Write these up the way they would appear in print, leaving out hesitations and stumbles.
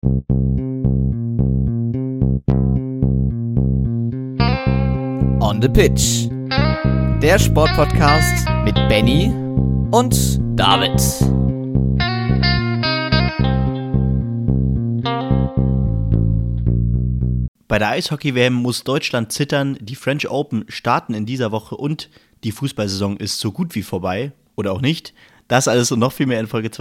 On the Pitch. Der Sportpodcast mit Benny und David. Bei der Eishockey-WM muss Deutschland zittern, die French Open starten in dieser Woche und die Fußballsaison ist so gut wie vorbei. Oder auch nicht. Das alles und noch viel mehr in Folge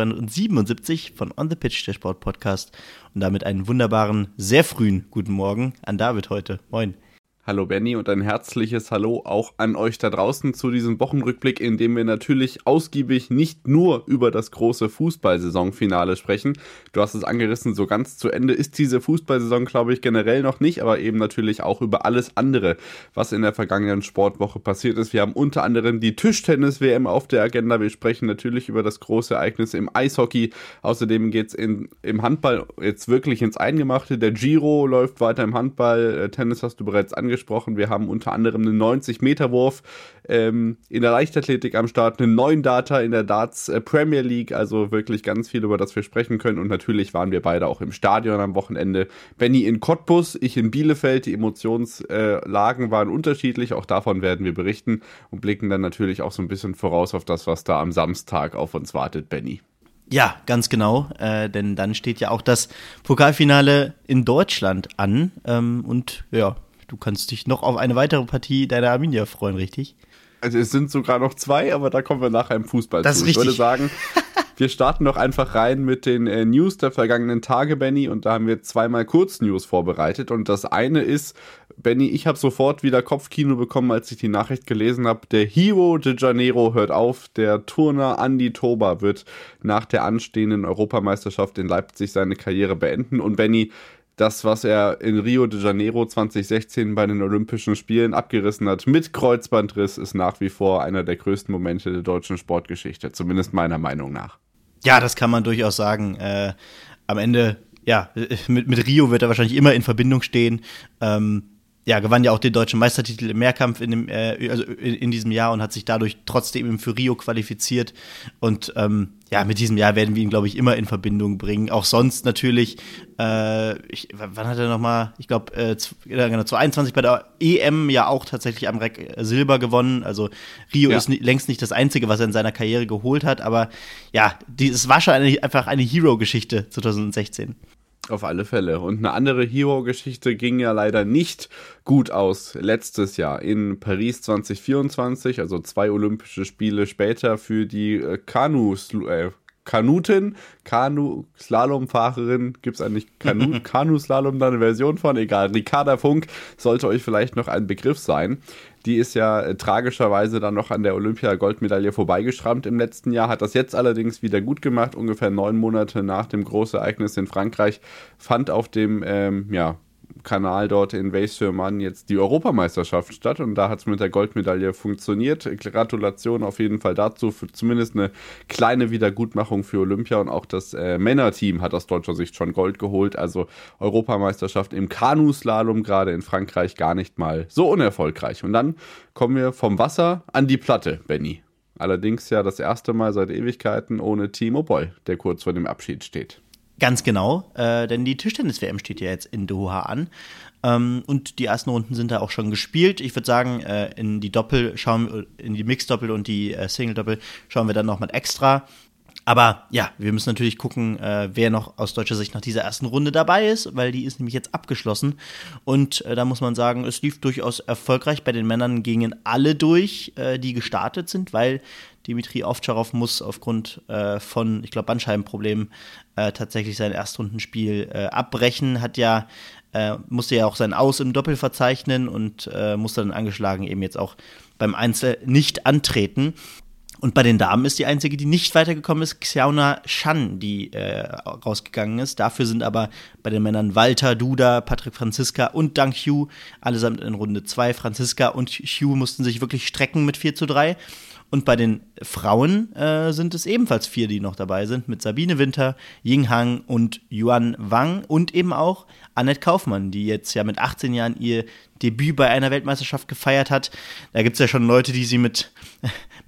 277 von On the Pitch, der Sportpodcast. Und damit einen wunderbaren, sehr frühen guten Morgen an David heute. Moin. Hallo Benny und ein herzliches Hallo auch an euch da draußen zu diesem Wochenrückblick, in dem wir natürlich ausgiebig nicht nur über das große Fußballsaisonfinale sprechen. Du hast es angerissen, so ganz zu Ende ist diese Fußballsaison, glaube ich, generell noch nicht, aber eben natürlich auch über alles andere, was in der vergangenen Sportwoche passiert ist. Wir haben unter anderem die Tischtennis-WM auf der Agenda. Wir sprechen natürlich über das große Ereignis im Eishockey. Außerdem geht es im Handball jetzt wirklich ins Eingemachte. Der Giro läuft weiter im Handball. Tennis hast du bereits angesprochen. Wir haben unter anderem einen 90-Meter-Wurf in der Leichtathletik am Start, einen neuen Data in der Darts Premier League, also wirklich ganz viel, über das wir sprechen können. Und natürlich waren wir beide auch im Stadion am Wochenende. Benny in Cottbus, ich in Bielefeld. Die Emotionslagen waren unterschiedlich, auch davon werden wir berichten und blicken dann natürlich auch so ein bisschen voraus auf das, was da am Samstag auf uns wartet, Benny. Ja, ganz genau, denn dann steht ja auch das Pokalfinale in Deutschland an und ja, du kannst dich noch auf eine weitere Partie deiner Arminia freuen, richtig? Also es sind sogar noch zwei, aber da kommen wir nachher im Fußball das zu. Ist richtig. Ich würde sagen, wir starten doch einfach rein mit den News der vergangenen Tage, Benny. Und da haben wir zweimal Kurznews vorbereitet. Und das eine ist, Benny, ich habe sofort wieder Kopfkino bekommen, als ich die Nachricht gelesen habe. Der Rio de Janeiro hört auf. Der Turner Andi Toba wird nach der anstehenden Europameisterschaft in Leipzig seine Karriere beenden. Und Benny, das, was er in Rio de Janeiro 2016 bei den Olympischen Spielen abgerissen hat mit Kreuzbandriss, ist nach wie vor einer der größten Momente der deutschen Sportgeschichte, zumindest meiner Meinung nach. Ja, das kann man durchaus sagen. Am Ende, ja, mit Rio wird er wahrscheinlich immer in Verbindung stehen. Gewann ja auch den deutschen Meistertitel im Mehrkampf in diesem Jahr und hat sich dadurch trotzdem eben für Rio qualifiziert. Und mit diesem Jahr werden wir ihn, glaube ich, immer in Verbindung bringen. Auch sonst natürlich, wann hat er nochmal, ich glaube, 2021 bei der EM ja auch tatsächlich am Reck Silber gewonnen. Also Rio ist längst nicht das Einzige, was er in seiner Karriere geholt hat. Aber ja, es war schon einfach eine Hero-Geschichte 2016. Auf alle Fälle. Und eine andere Hero-Geschichte ging ja leider nicht gut aus letztes Jahr in Paris 2024, also 2 Olympische Spiele später für die Kanu-Slalomfahrerin, gibt es eigentlich Kanu-Slalom da eine Version von? Egal, Ricarda Funk sollte euch vielleicht noch ein Begriff sein. Die ist ja tragischerweise dann noch an der Olympia-Goldmedaille vorbeigeschrammt im letzten Jahr, hat das jetzt allerdings wieder gut gemacht. Ungefähr 9 Monate nach dem Großereignis in Frankreich fand auf dem Kanal dort in Weisse-sur-Marne jetzt die Europameisterschaft statt und da hat es mit der Goldmedaille funktioniert. Gratulation auf jeden Fall dazu, für zumindest eine kleine Wiedergutmachung für Olympia und auch das Männerteam hat aus deutscher Sicht schon Gold geholt, also Europameisterschaft im Kanuslalom gerade in Frankreich gar nicht mal so unerfolgreich. Und dann kommen wir vom Wasser an die Platte, Benny. Allerdings ja das erste Mal seit Ewigkeiten ohne Timo Boll, der kurz vor dem Abschied steht. Ganz genau, denn die Tischtennis-WM steht ja jetzt in Doha an und die ersten Runden sind da auch schon gespielt. Ich würde sagen, in die Mixed-Doppel und die Single-Doppel schauen wir dann noch mal extra. Aber ja, wir müssen natürlich gucken, wer noch aus deutscher Sicht nach dieser ersten Runde dabei ist, weil die ist nämlich jetzt abgeschlossen. Und da muss man sagen, es lief durchaus erfolgreich. Bei den Männern gingen alle durch, die gestartet sind, weil Dimitri Ovtcharov muss aufgrund von, ich glaube, Bandscheibenproblemen tatsächlich sein Erstrundenspiel abbrechen. Musste ja auch sein Aus im Doppel verzeichnen und musste dann angeschlagen eben jetzt auch beim Einzel nicht antreten. Und bei den Damen ist die einzige, die nicht weitergekommen ist, Xiaona Shan, die rausgegangen ist. Dafür sind aber bei den Männern Walter, Duda, Patrick Franziska und Dang Hyu allesamt in Runde 2. Franziska und Hyu mussten sich wirklich strecken mit 4:3. Und bei den Frauen sind es ebenfalls 4, die noch dabei sind, mit Sabine Winter, Ying Han und Yuan Wang und eben auch Annette Kaufmann, die jetzt ja mit 18 Jahren ihr Debüt bei einer Weltmeisterschaft gefeiert hat. Da gibt es ja schon Leute, die sie mit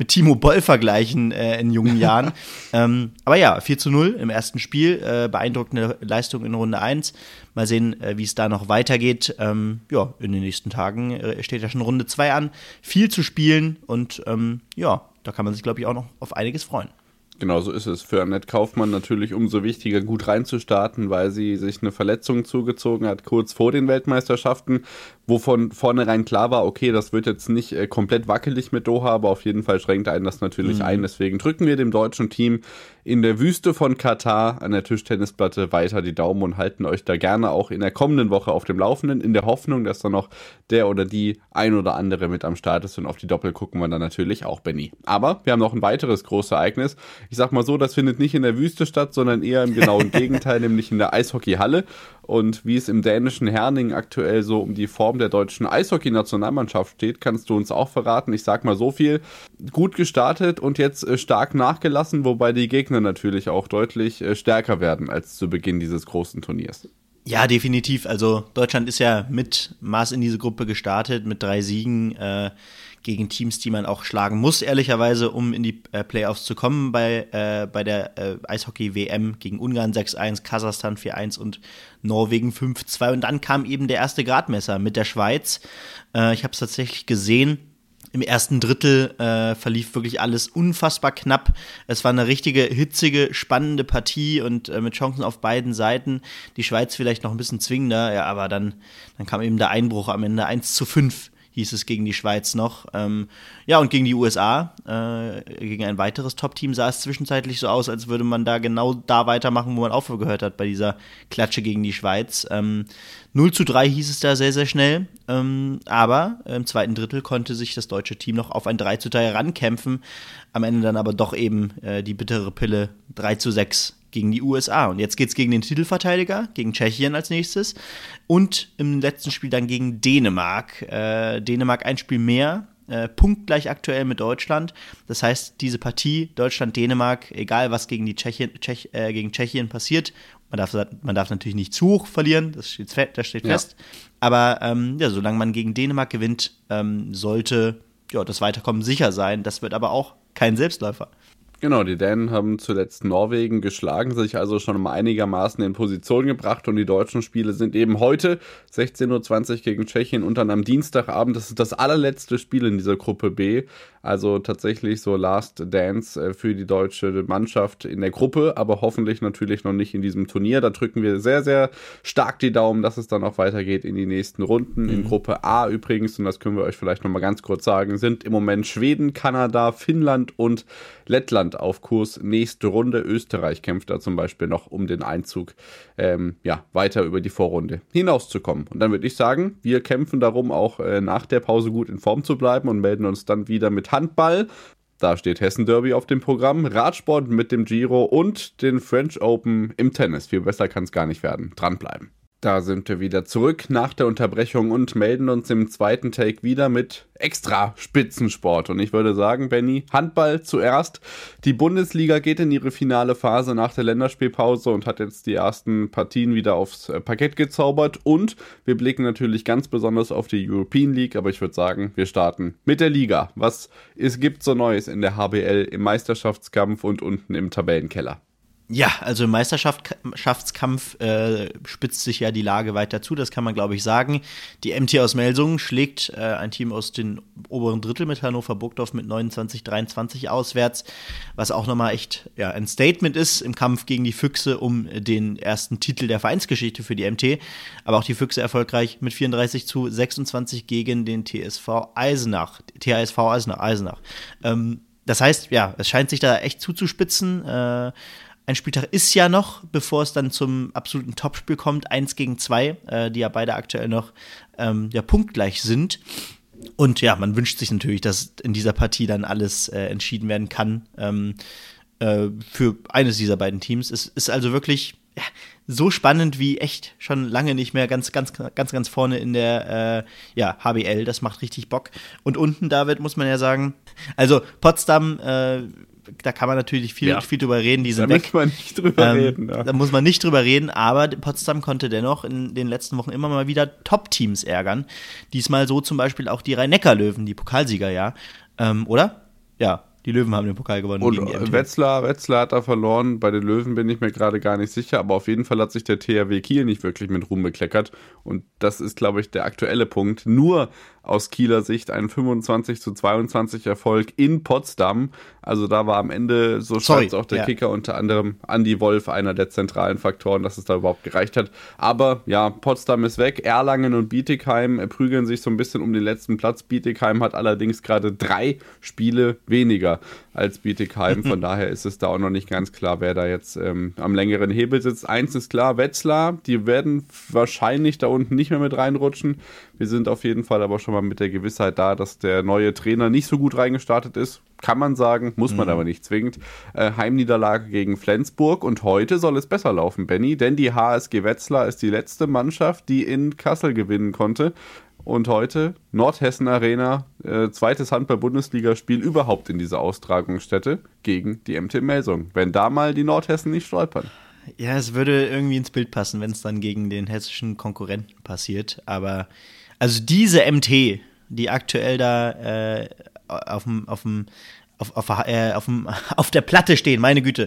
mit Timo Boll vergleichen in jungen Jahren. Aber ja, 4:0 im ersten Spiel, beeindruckende Leistung in Runde 1. Mal sehen, wie es da noch weitergeht. In den nächsten Tagen steht ja schon Runde 2 an. Viel zu spielen und da kann man sich, glaube ich, auch noch auf einiges freuen. Genau, so ist es. Für Annette Kaufmann natürlich umso wichtiger, gut reinzustarten, weil sie sich eine Verletzung zugezogen hat, kurz vor den Weltmeisterschaften, wo von vornherein klar war, okay, das wird jetzt nicht komplett wackelig mit Doha, aber auf jeden Fall schränkt einen das natürlich ein. Deswegen drücken wir dem deutschen Team in der Wüste von Katar an der Tischtennisplatte weiter die Daumen und halten euch da gerne auch in der kommenden Woche auf dem Laufenden, in der Hoffnung, dass da noch der oder die ein oder andere mit am Start ist, und auf die Doppel gucken wir dann natürlich auch, Benni. Aber wir haben noch ein weiteres großes Ereignis. Ich sag mal so, das findet nicht in der Wüste statt, sondern eher im genauen Gegenteil, nämlich in der Eishockeyhalle. Und wie es im dänischen Herning aktuell so um die Form der deutschen Eishockey-Nationalmannschaft steht, kannst du uns auch verraten. Ich sag mal so viel: gut gestartet und jetzt stark nachgelassen, wobei die Gegner natürlich auch deutlich stärker werden als zu Beginn dieses großen Turniers. Ja, definitiv. Also Deutschland ist ja mit Maß in diese Gruppe gestartet, mit 3 Siegen gegen Teams, die man auch schlagen muss, ehrlicherweise, um in die Playoffs zu kommen bei der Eishockey-WM gegen Ungarn 6:1, Kasachstan 4:1 und Norwegen 5:2. Und dann kam eben der erste Gradmesser mit der Schweiz. Ich habe es tatsächlich gesehen. Im ersten Drittel verlief wirklich alles unfassbar knapp. Es war eine richtige, hitzige, spannende Partie und mit Chancen auf beiden Seiten. Die Schweiz vielleicht noch ein bisschen zwingender, ja, aber dann kam eben der Einbruch am Ende. 1:5 hieß es gegen die Schweiz noch. Und gegen die USA, gegen ein weiteres Top-Team, sah es zwischenzeitlich so aus, als würde man da genau da weitermachen, wo man aufgehört hat bei dieser Klatsche gegen die Schweiz. 0:3 hieß es da sehr, sehr schnell. Aber im zweiten Drittel konnte sich das deutsche Team noch auf ein 3:3 rankämpfen. Am Ende dann aber doch eben die bittere Pille 3:6 gegen die USA. Und jetzt geht's gegen den Titelverteidiger, gegen Tschechien als nächstes. Und im letzten Spiel dann gegen Dänemark. Dänemark ein Spiel mehr, punktgleich aktuell mit Deutschland. Das heißt, diese Partie Deutschland-Dänemark, egal was gegen gegen Tschechien passiert, man darf natürlich nicht zu hoch verlieren, das steht fest. Aber solange man gegen Dänemark gewinnt, sollte das Weiterkommen sicher sein. Das wird aber auch kein Selbstläufer. Genau, die Dänen haben zuletzt Norwegen geschlagen, sich also schon mal einigermaßen in Position gebracht, und die deutschen Spiele sind eben heute 16:20 Uhr gegen Tschechien und dann am Dienstagabend. Das ist das allerletzte Spiel in dieser Gruppe B, also tatsächlich so Last Dance für die deutsche Mannschaft in der Gruppe, aber hoffentlich natürlich noch nicht in diesem Turnier. Da drücken wir sehr, sehr stark die Daumen, dass es dann auch weitergeht in die nächsten Runden. In Gruppe A übrigens, und das können wir euch vielleicht noch mal ganz kurz sagen, sind im Moment Schweden, Kanada, Finnland und Lettland auf Kurs nächste Runde. Österreich kämpft da zum Beispiel noch um den Einzug weiter über die Vorrunde hinauszukommen. Und dann würde ich sagen, wir kämpfen darum, auch nach der Pause gut in Form zu bleiben, und melden uns dann wieder mit Handball. Da steht Hessen Derby auf dem Programm, Radsport mit dem Giro und den French Open im Tennis. Viel besser kann es gar nicht werden. Dranbleiben. Da sind wir wieder zurück nach der Unterbrechung und melden uns im zweiten Take wieder mit extra Spitzensport. Und ich würde sagen, Benni, Handball zuerst. Die Bundesliga geht in ihre finale Phase nach der Länderspielpause und hat jetzt die ersten Partien wieder aufs Parkett gezaubert. Und wir blicken natürlich ganz besonders auf die European League. Aber ich würde sagen, wir starten mit der Liga. Was es gibt so Neues in der HBL im Meisterschaftskampf und unten im Tabellenkeller? Ja, also im Meisterschaftskampf spitzt sich ja die Lage weiter zu, das kann man, glaube ich, sagen. Die MT aus Melsungen schlägt ein Team aus den oberen Drittel mit Hannover Burgdorf mit 29:23 auswärts, was auch nochmal echt ein Statement ist im Kampf gegen die Füchse um den ersten Titel der Vereinsgeschichte für die MT. Aber auch die Füchse erfolgreich mit 34:26 gegen den TSV Eisenach. Das heißt, es scheint sich da echt zuzuspitzen. Ein Spieltag ist ja noch, bevor es dann zum absoluten Topspiel kommt, 1 gegen 2, die ja beide aktuell noch punktgleich sind. Und ja, man wünscht sich natürlich, dass in dieser Partie dann alles entschieden werden kann für eines dieser beiden Teams. Es ist also wirklich so spannend wie echt schon lange nicht mehr, ganz vorne in der HBL. Das macht richtig Bock. Und unten, David, muss man ja sagen, also Potsdam, da kann man natürlich viel drüber reden, die sind weg. Da muss man nicht drüber reden. Ja. Da muss man nicht drüber reden, aber Potsdam konnte dennoch in den letzten Wochen immer mal wieder Top-Teams ärgern. Diesmal so zum Beispiel auch die Rhein-Neckar-Löwen, die Pokalsieger, oder? Ja, Die Löwen haben den Pokal gewonnen. Und gegen die MT. Wetzlar hat da verloren. Bei den Löwen bin ich mir gerade gar nicht sicher. Aber auf jeden Fall hat sich der THW Kiel nicht wirklich mit Ruhm bekleckert. Und das ist, glaube ich, der aktuelle Punkt. Nur aus Kieler Sicht ein 25:22 Erfolg in Potsdam. Also da war am Ende, so schreibt auch der Kicker, unter anderem Andi Wolf, einer der zentralen Faktoren, dass es da überhaupt gereicht hat. Aber ja, Potsdam ist weg. Erlangen und Bietigheim prügeln sich so ein bisschen um den letzten Platz. Bietigheim hat allerdings gerade 3 Spiele weniger als Bietigheim. Von daher ist es da auch noch nicht ganz klar, wer da jetzt am längeren Hebel sitzt. Eins ist klar, Wetzlar, die werden wahrscheinlich da unten nicht mehr mit reinrutschen. Wir sind auf jeden Fall aber schon mal mit der Gewissheit da, dass der neue Trainer nicht so gut reingestartet ist. Kann man sagen, muss man aber nicht zwingend. Heimniederlage gegen Flensburg und heute soll es besser laufen, Benny, denn die HSG Wetzlar ist die letzte Mannschaft, die in Kassel gewinnen konnte. Und heute Nordhessen Arena, zweites Handball-Bundesligaspiel überhaupt in dieser Austragungsstätte gegen die MT Melsung. Wenn da mal die Nordhessen nicht stolpern. Ja, es würde irgendwie ins Bild passen, wenn es dann gegen den hessischen Konkurrenten passiert. Aber also diese MT, die aktuell da auf der Platte stehen, meine Güte,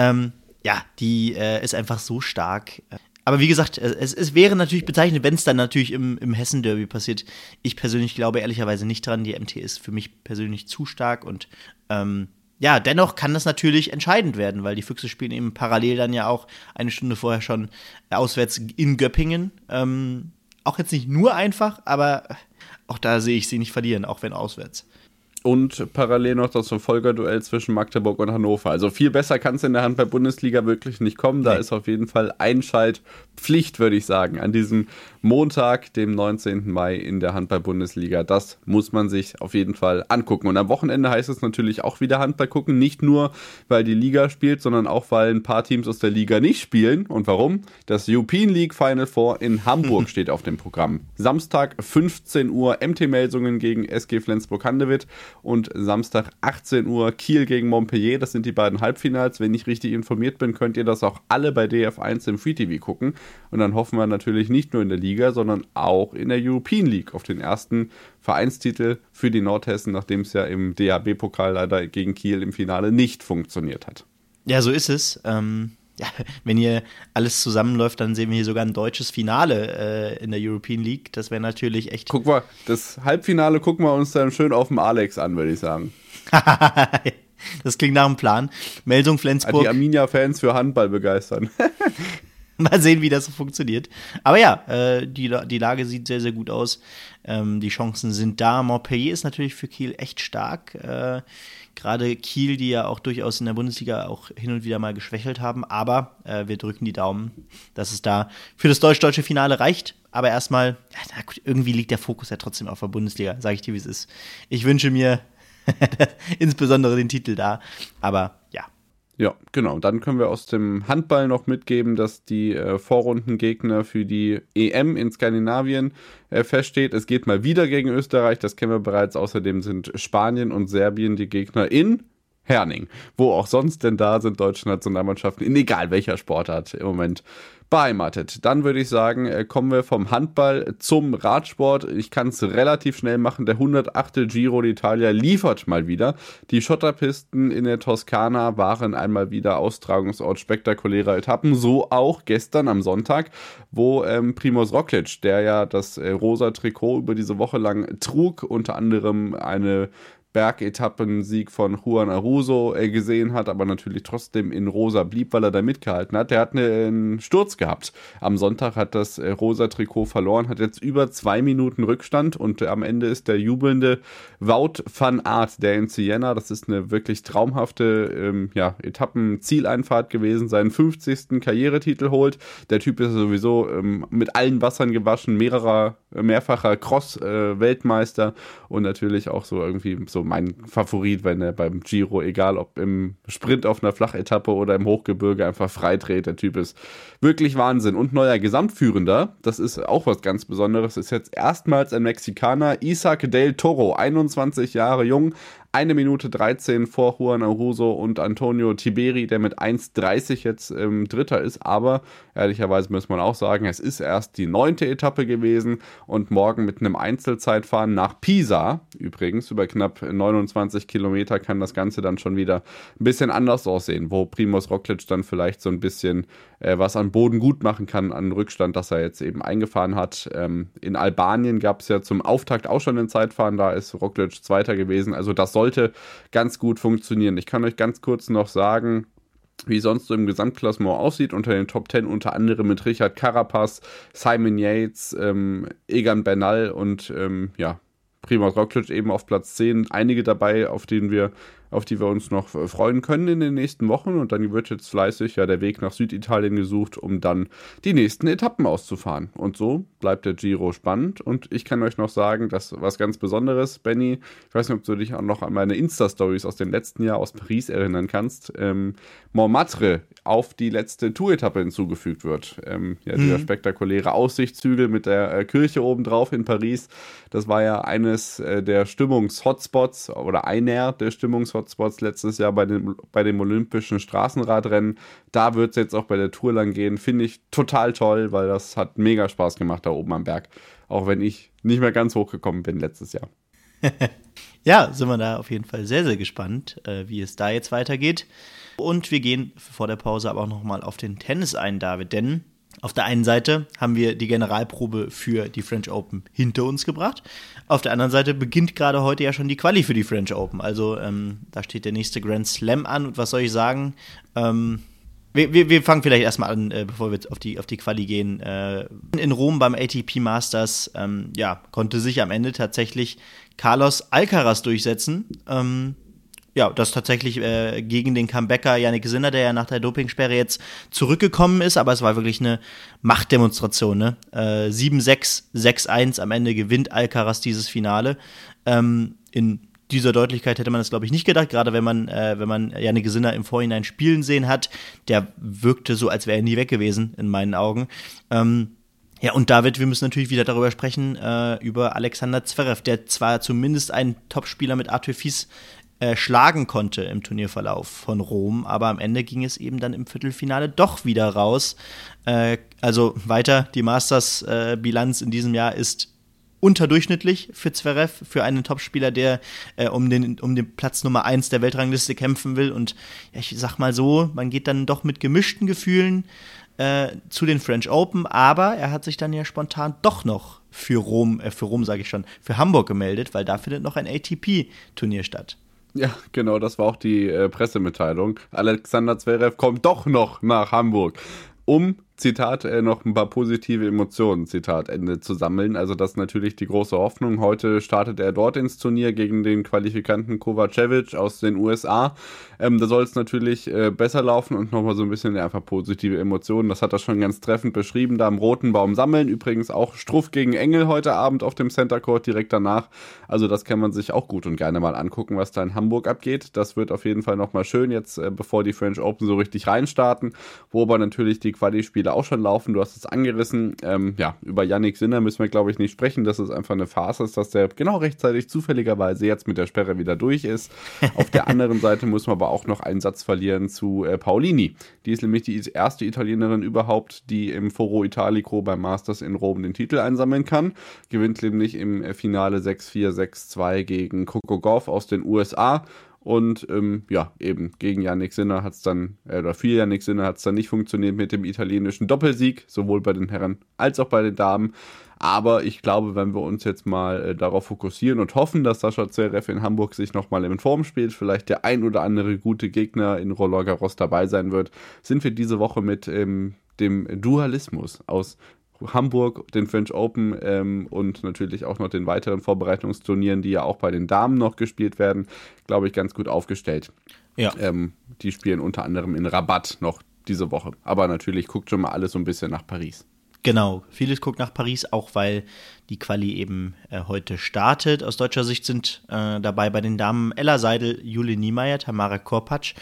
die ist einfach so stark. Aber wie gesagt, es wäre natürlich bezeichnend, wenn es dann natürlich im Hessen-Derby passiert. Ich persönlich glaube ehrlicherweise nicht dran. Die MT ist für mich persönlich zu stark und dennoch kann das natürlich entscheidend werden, weil die Füchse spielen eben parallel dann ja auch eine Stunde vorher schon auswärts in Göppingen. Auch jetzt nicht nur einfach, aber auch da sehe ich sie nicht verlieren, auch wenn auswärts. Und parallel noch das Verfolgerduell zwischen Magdeburg und Hannover. Also viel besser kann es in der Handball-Bundesliga wirklich nicht kommen. Da ist auf jeden Fall Einschaltpflicht, würde ich sagen, an diesem Montag, dem 19. Mai in der Handball-Bundesliga. Das muss man sich auf jeden Fall angucken. Und am Wochenende heißt es natürlich auch wieder Handball gucken. Nicht nur, weil die Liga spielt, sondern auch, weil ein paar Teams aus der Liga nicht spielen. Und warum? Das European League Final Four in Hamburg steht auf dem Programm. Samstag 15 Uhr MT Melsungen gegen SG Flensburg-Handewitt. Und Samstag 18 Uhr Kiel gegen Montpellier. Das sind die beiden Halbfinals. Wenn ich richtig informiert bin, könnt ihr das auch alle bei DF1 im Free TV gucken. Und dann hoffen wir natürlich nicht nur in der Liga, sondern auch in der European League auf den ersten Vereinstitel für die Nordhessen, nachdem es ja im DHB-Pokal leider gegen Kiel im Finale nicht funktioniert hat. Ja, so ist es. Wenn hier alles zusammenläuft, dann sehen wir hier sogar ein deutsches Finale in der European League. Das wäre natürlich echt... Guck mal, das Halbfinale gucken wir uns dann schön auf dem Alex an, würde ich sagen. Das klingt nach einem Plan. Melsung Flensburg. Die Arminia-Fans für Handball begeistern. Mal sehen, wie das so funktioniert. Aber ja, die Lage sieht sehr, sehr gut aus. Die Chancen sind da. Montpellier ist natürlich für Kiel echt stark. Gerade Kiel, die ja auch durchaus in der Bundesliga auch hin und wieder mal geschwächelt haben. Aber wir drücken die Daumen, dass es da für das deutsch-deutsche Finale reicht. Aber erstmal, irgendwie liegt der Fokus ja trotzdem auf der Bundesliga, sage ich dir, wie es ist. Ich wünsche mir insbesondere den Titel da. Aber ja. Ja, genau. Dann können wir aus dem Handball noch mitgeben, dass die Vorrundengegner für die EM in Skandinavien feststeht. Es geht mal wieder gegen Österreich, das kennen wir bereits. Außerdem sind Spanien und Serbien die Gegner in Herning. Wo auch sonst denn da sind deutsche Nationalmannschaften in egal welcher Sportart im Moment beheimatet. Dann würde ich sagen, kommen wir vom Handball zum Radsport. Ich kann es relativ schnell machen. Der 108. Giro d'Italia liefert mal wieder. Die Schotterpisten in der Toskana waren einmal wieder Austragungsort spektakulärer Etappen. So auch gestern am Sonntag, wo Primož Roglič, der ja das rosa Trikot über diese Woche lang trug, unter anderem eine Bergetappensieg von Juan Ayuso gesehen hat, aber natürlich trotzdem in rosa blieb, weil er da mitgehalten hat. Der hat einen Sturz gehabt. Am Sonntag hat das rosa Trikot verloren, hat jetzt über 2 Minuten Rückstand und am Ende ist der jubelnde Wout van Aert, der in Siena, das ist eine wirklich traumhafte Etappenzieleinfahrt gewesen, seinen 50. Karrieretitel holt. Der Typ ist sowieso mit allen Wassern gewaschen, mehrfacher Cross-Weltmeister und natürlich auch so irgendwie so mein Favorit, wenn er beim Giro, egal ob im Sprint auf einer Flachetappe oder im Hochgebirge, einfach frei dreht. Der Typ ist wirklich Wahnsinn. Und neuer Gesamtführender, das ist auch was ganz Besonderes, ist jetzt erstmals ein Mexikaner, Isaac del Toro, 21 Jahre jung, 1 Minute 13 vor Juan Aruso und Antonio Tiberi, der mit 1,30 jetzt Dritter ist. Aber ehrlicherweise muss man auch sagen, es ist erst die 9. Etappe gewesen und morgen mit einem Einzelzeitfahren nach Pisa, übrigens über knapp 29 Kilometer, kann das Ganze dann schon wieder ein bisschen anders aussehen, wo Primož Roglič dann vielleicht so ein bisschen was an Boden gut machen kann, an Rückstand, das er jetzt eben eingefahren hat. In Albanien gab es ja zum Auftakt auch schon ein Zeitfahren, da ist Roglič Zweiter gewesen, also das sollte ganz gut funktionieren. Ich kann euch ganz kurz noch sagen, wie sonst so im Gesamtklassement aussieht, unter den Top 10 unter anderem mit Richard Carapaz, Simon Yates, Egan Bernal und Primož Roglič eben auf Platz 10. Einige dabei, auf die wir uns noch freuen können in den nächsten Wochen. Und dann wird jetzt fleißig der Weg nach Süditalien gesucht, um dann die nächsten Etappen auszufahren. Und so bleibt der Giro spannend. Und ich kann euch noch sagen, dass was ganz Besonderes, Benny, ich weiß nicht, ob du dich auch noch an meine Insta-Stories aus dem letzten Jahr aus Paris erinnern kannst, Montmartre auf die letzte Tour-Etappe hinzugefügt wird. Dieser spektakuläre Aussichtshügel mit der Kirche obendrauf in Paris. Das war ja eines der Stimmungs-Hotspots oder einer der Stimmungs-Hotspots letztes Jahr bei dem Olympischen Straßenradrennen. Da wird es jetzt auch bei der Tour lang gehen. Finde ich total toll, weil das hat mega Spaß gemacht da oben am Berg. Auch wenn ich nicht mehr ganz hochgekommen bin letztes Jahr. Ja, sind wir da auf jeden Fall sehr, sehr gespannt, wie es da jetzt weitergeht. Und wir gehen vor der Pause aber auch nochmal auf den Tennis ein, David, denn auf der einen Seite haben wir die Generalprobe für die French Open hinter uns gebracht. Auf der anderen Seite beginnt gerade heute ja schon die Quali für die French Open. Also da steht der nächste Grand Slam an. Und was soll ich sagen? Wir fangen vielleicht erstmal an, bevor wir auf die Quali gehen. In Rom beim ATP Masters konnte sich am Ende tatsächlich Carlos Alcaraz durchsetzen. Das tatsächlich gegen den Comebacker Jannik Sinner, der ja nach der Dopingsperre jetzt zurückgekommen ist, aber es war wirklich eine Machtdemonstration, ne? 7-6, 6-1, am Ende gewinnt Alcaraz dieses Finale. In dieser Deutlichkeit hätte man das, glaube ich, nicht gedacht, gerade wenn man Jannik Sinner im Vorhinein spielen sehen hat. Der wirkte so, als wäre er nie weg gewesen, in meinen Augen. Und David, wir müssen natürlich wieder darüber sprechen, über Alexander Zverev, der zwar zumindest einen Topspieler mit Arthur Fils schlagen konnte im Turnierverlauf von Rom, aber am Ende ging es eben dann im Viertelfinale doch wieder raus. Also weiter, die Masters-Bilanz in diesem Jahr ist unterdurchschnittlich für Zverev, für einen Topspieler, der um den Platz Nummer 1 der Weltrangliste kämpfen will. Und ich sag mal so, man geht dann doch mit gemischten Gefühlen zu den French Open, aber er hat sich dann ja spontan doch noch für Hamburg gemeldet, weil da findet noch ein ATP-Turnier statt. Ja, genau, das war auch die Pressemitteilung. Alexander Zverev kommt doch noch nach Hamburg, um, Zitat, noch ein paar positive Emotionen, Zitat Ende, zu sammeln. Also das ist natürlich die große Hoffnung. Heute startet er dort ins Turnier gegen den Qualifikanten Kovacevic aus den USA. Da soll es natürlich besser laufen und nochmal so ein bisschen einfach positive Emotionen. Das hat er schon ganz treffend beschrieben, da am Roten Baum sammeln. Übrigens auch Struff gegen Engel heute Abend auf dem Center Court direkt danach. Also das kann man sich auch gut und gerne mal angucken, was da in Hamburg abgeht. Das wird auf jeden Fall nochmal schön jetzt, bevor die French Open so richtig reinstarten, wo aber natürlich die Quali-Spiele auch schon laufen. Du hast es angerissen. Über Jannik Sinner müssen wir, glaube ich, nicht sprechen, dass es einfach eine Farce ist, dass der genau rechtzeitig zufälligerweise jetzt mit der Sperre wieder durch ist. Auf der anderen Seite müssen wir aber auch noch einen Satz verlieren zu Paolini. Die ist nämlich die erste Italienerin überhaupt, die im Foro Italico beim Masters in Rom den Titel einsammeln kann. Gewinnt nämlich im Finale 6-4, 6-2 gegen Coco Gauff aus den USA. Und eben gegen Jannik Sinner hat es dann, für Jannik Sinner hat es dann nicht funktioniert mit dem italienischen Doppelsieg, sowohl bei den Herren als auch bei den Damen. Aber ich glaube, wenn wir uns jetzt mal darauf fokussieren und hoffen, dass Sascha Zverev in Hamburg sich nochmal in Form spielt, vielleicht der ein oder andere gute Gegner in Roland Garros dabei sein wird, sind wir diese Woche mit dem Dualismus aus Hamburg, den French Open und natürlich auch noch den weiteren Vorbereitungsturnieren, die ja auch bei den Damen noch gespielt werden, glaube ich, ganz gut aufgestellt. Ja. Die spielen unter anderem in Rabat noch diese Woche. Aber natürlich guckt schon mal alles so ein bisschen nach Paris. Genau, vieles guckt nach Paris, auch weil die Quali eben heute startet. Aus deutscher Sicht sind dabei bei den Damen Ella Seidel, Jule Niemeyer, Tamara Korpatsch,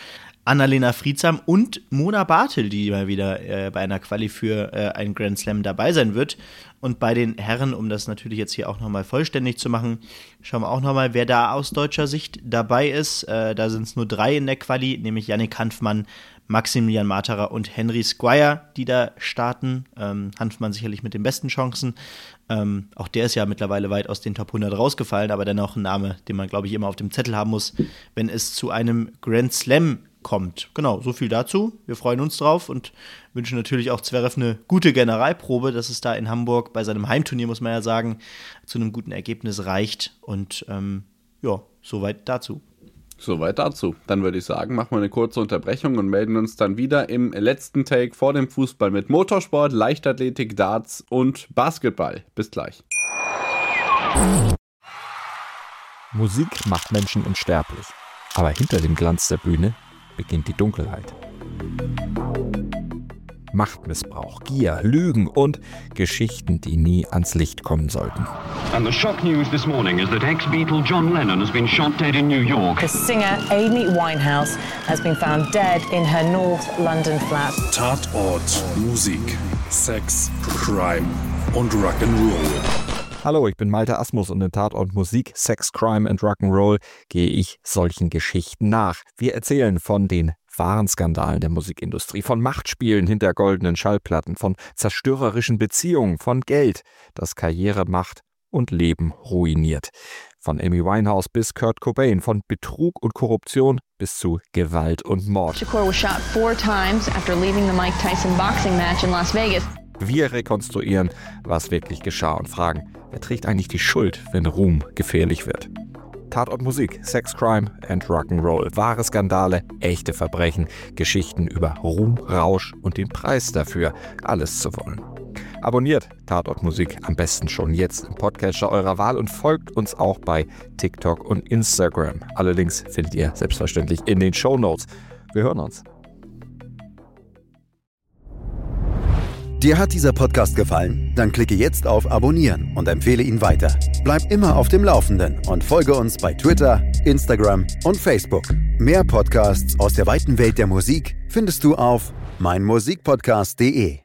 Annalena Friedsam und Mona Bartel, die mal wieder bei einer Quali für einen Grand Slam dabei sein wird. Und bei den Herren, um das natürlich jetzt hier auch nochmal vollständig zu machen, schauen wir auch nochmal, wer da aus deutscher Sicht dabei ist. Da sind es nur 3 in der Quali, nämlich Yannick Hanfmann, Maximilian Materer und Henry Squire, die da starten. Hanfmann sicherlich mit den besten Chancen. Auch der ist ja mittlerweile weit aus den Top 100 rausgefallen, aber dennoch ein Name, den man, glaube ich, immer auf dem Zettel haben muss, wenn es zu einem Grand Slam kommt. Genau, so viel dazu. Wir freuen uns drauf und wünschen natürlich auch Zverev eine gute Generalprobe, dass es da in Hamburg bei seinem Heimturnier, muss man ja sagen, zu einem guten Ergebnis reicht. Und soweit dazu. Soweit dazu. Dann würde ich sagen, machen wir eine kurze Unterbrechung und melden uns dann wieder im letzten Take vor dem Fußball mit Motorsport, Leichtathletik, Darts und Basketball. Bis gleich. Musik macht Menschen unsterblich. Aber hinter dem Glanz der Bühne beginnt die Dunkelheit. Machtmissbrauch, Gier, Lügen und Geschichten, die nie ans Licht kommen sollten. And the shock news this morning is that ex-Beatle John Lennon has been shot dead in New York. The singer Amy Winehouse has been found dead in her North London flat. Tatort, Musik, Sex, Crime und Rock'n'Roll. Hallo, ich bin Malte Asmus und in Tatort Musik, Sex, Crime and Rock'n'Roll gehe ich solchen Geschichten nach. Wir erzählen von den wahren Skandalen der Musikindustrie, von Machtspielen hinter goldenen Schallplatten, von zerstörerischen Beziehungen, von Geld, das Karriere, Macht und Leben ruiniert. Von Amy Winehouse bis Kurt Cobain, von Betrug und Korruption bis zu Gewalt und Mord. Shakur was shot 4 times after leaving the Mike Tyson boxing match in Las Vegas. Wir rekonstruieren, was wirklich geschah und fragen, wer trägt eigentlich die Schuld, wenn Ruhm gefährlich wird? Tatort Musik, Sex, Crime and Rock'n'Roll. Wahre Skandale, echte Verbrechen, Geschichten über Ruhm, Rausch und den Preis dafür, alles zu wollen. Abonniert Tatort Musik am besten schon jetzt im Podcatcher eurer Wahl und folgt uns auch bei TikTok und Instagram. Alle Links findet ihr selbstverständlich in den Shownotes. Wir hören uns. Dir hat dieser Podcast gefallen? Dann klicke jetzt auf Abonnieren und empfehle ihn weiter. Bleib immer auf dem Laufenden und folge uns bei Twitter, Instagram und Facebook. Mehr Podcasts aus der weiten Welt der Musik findest du auf meinmusikpodcast.de.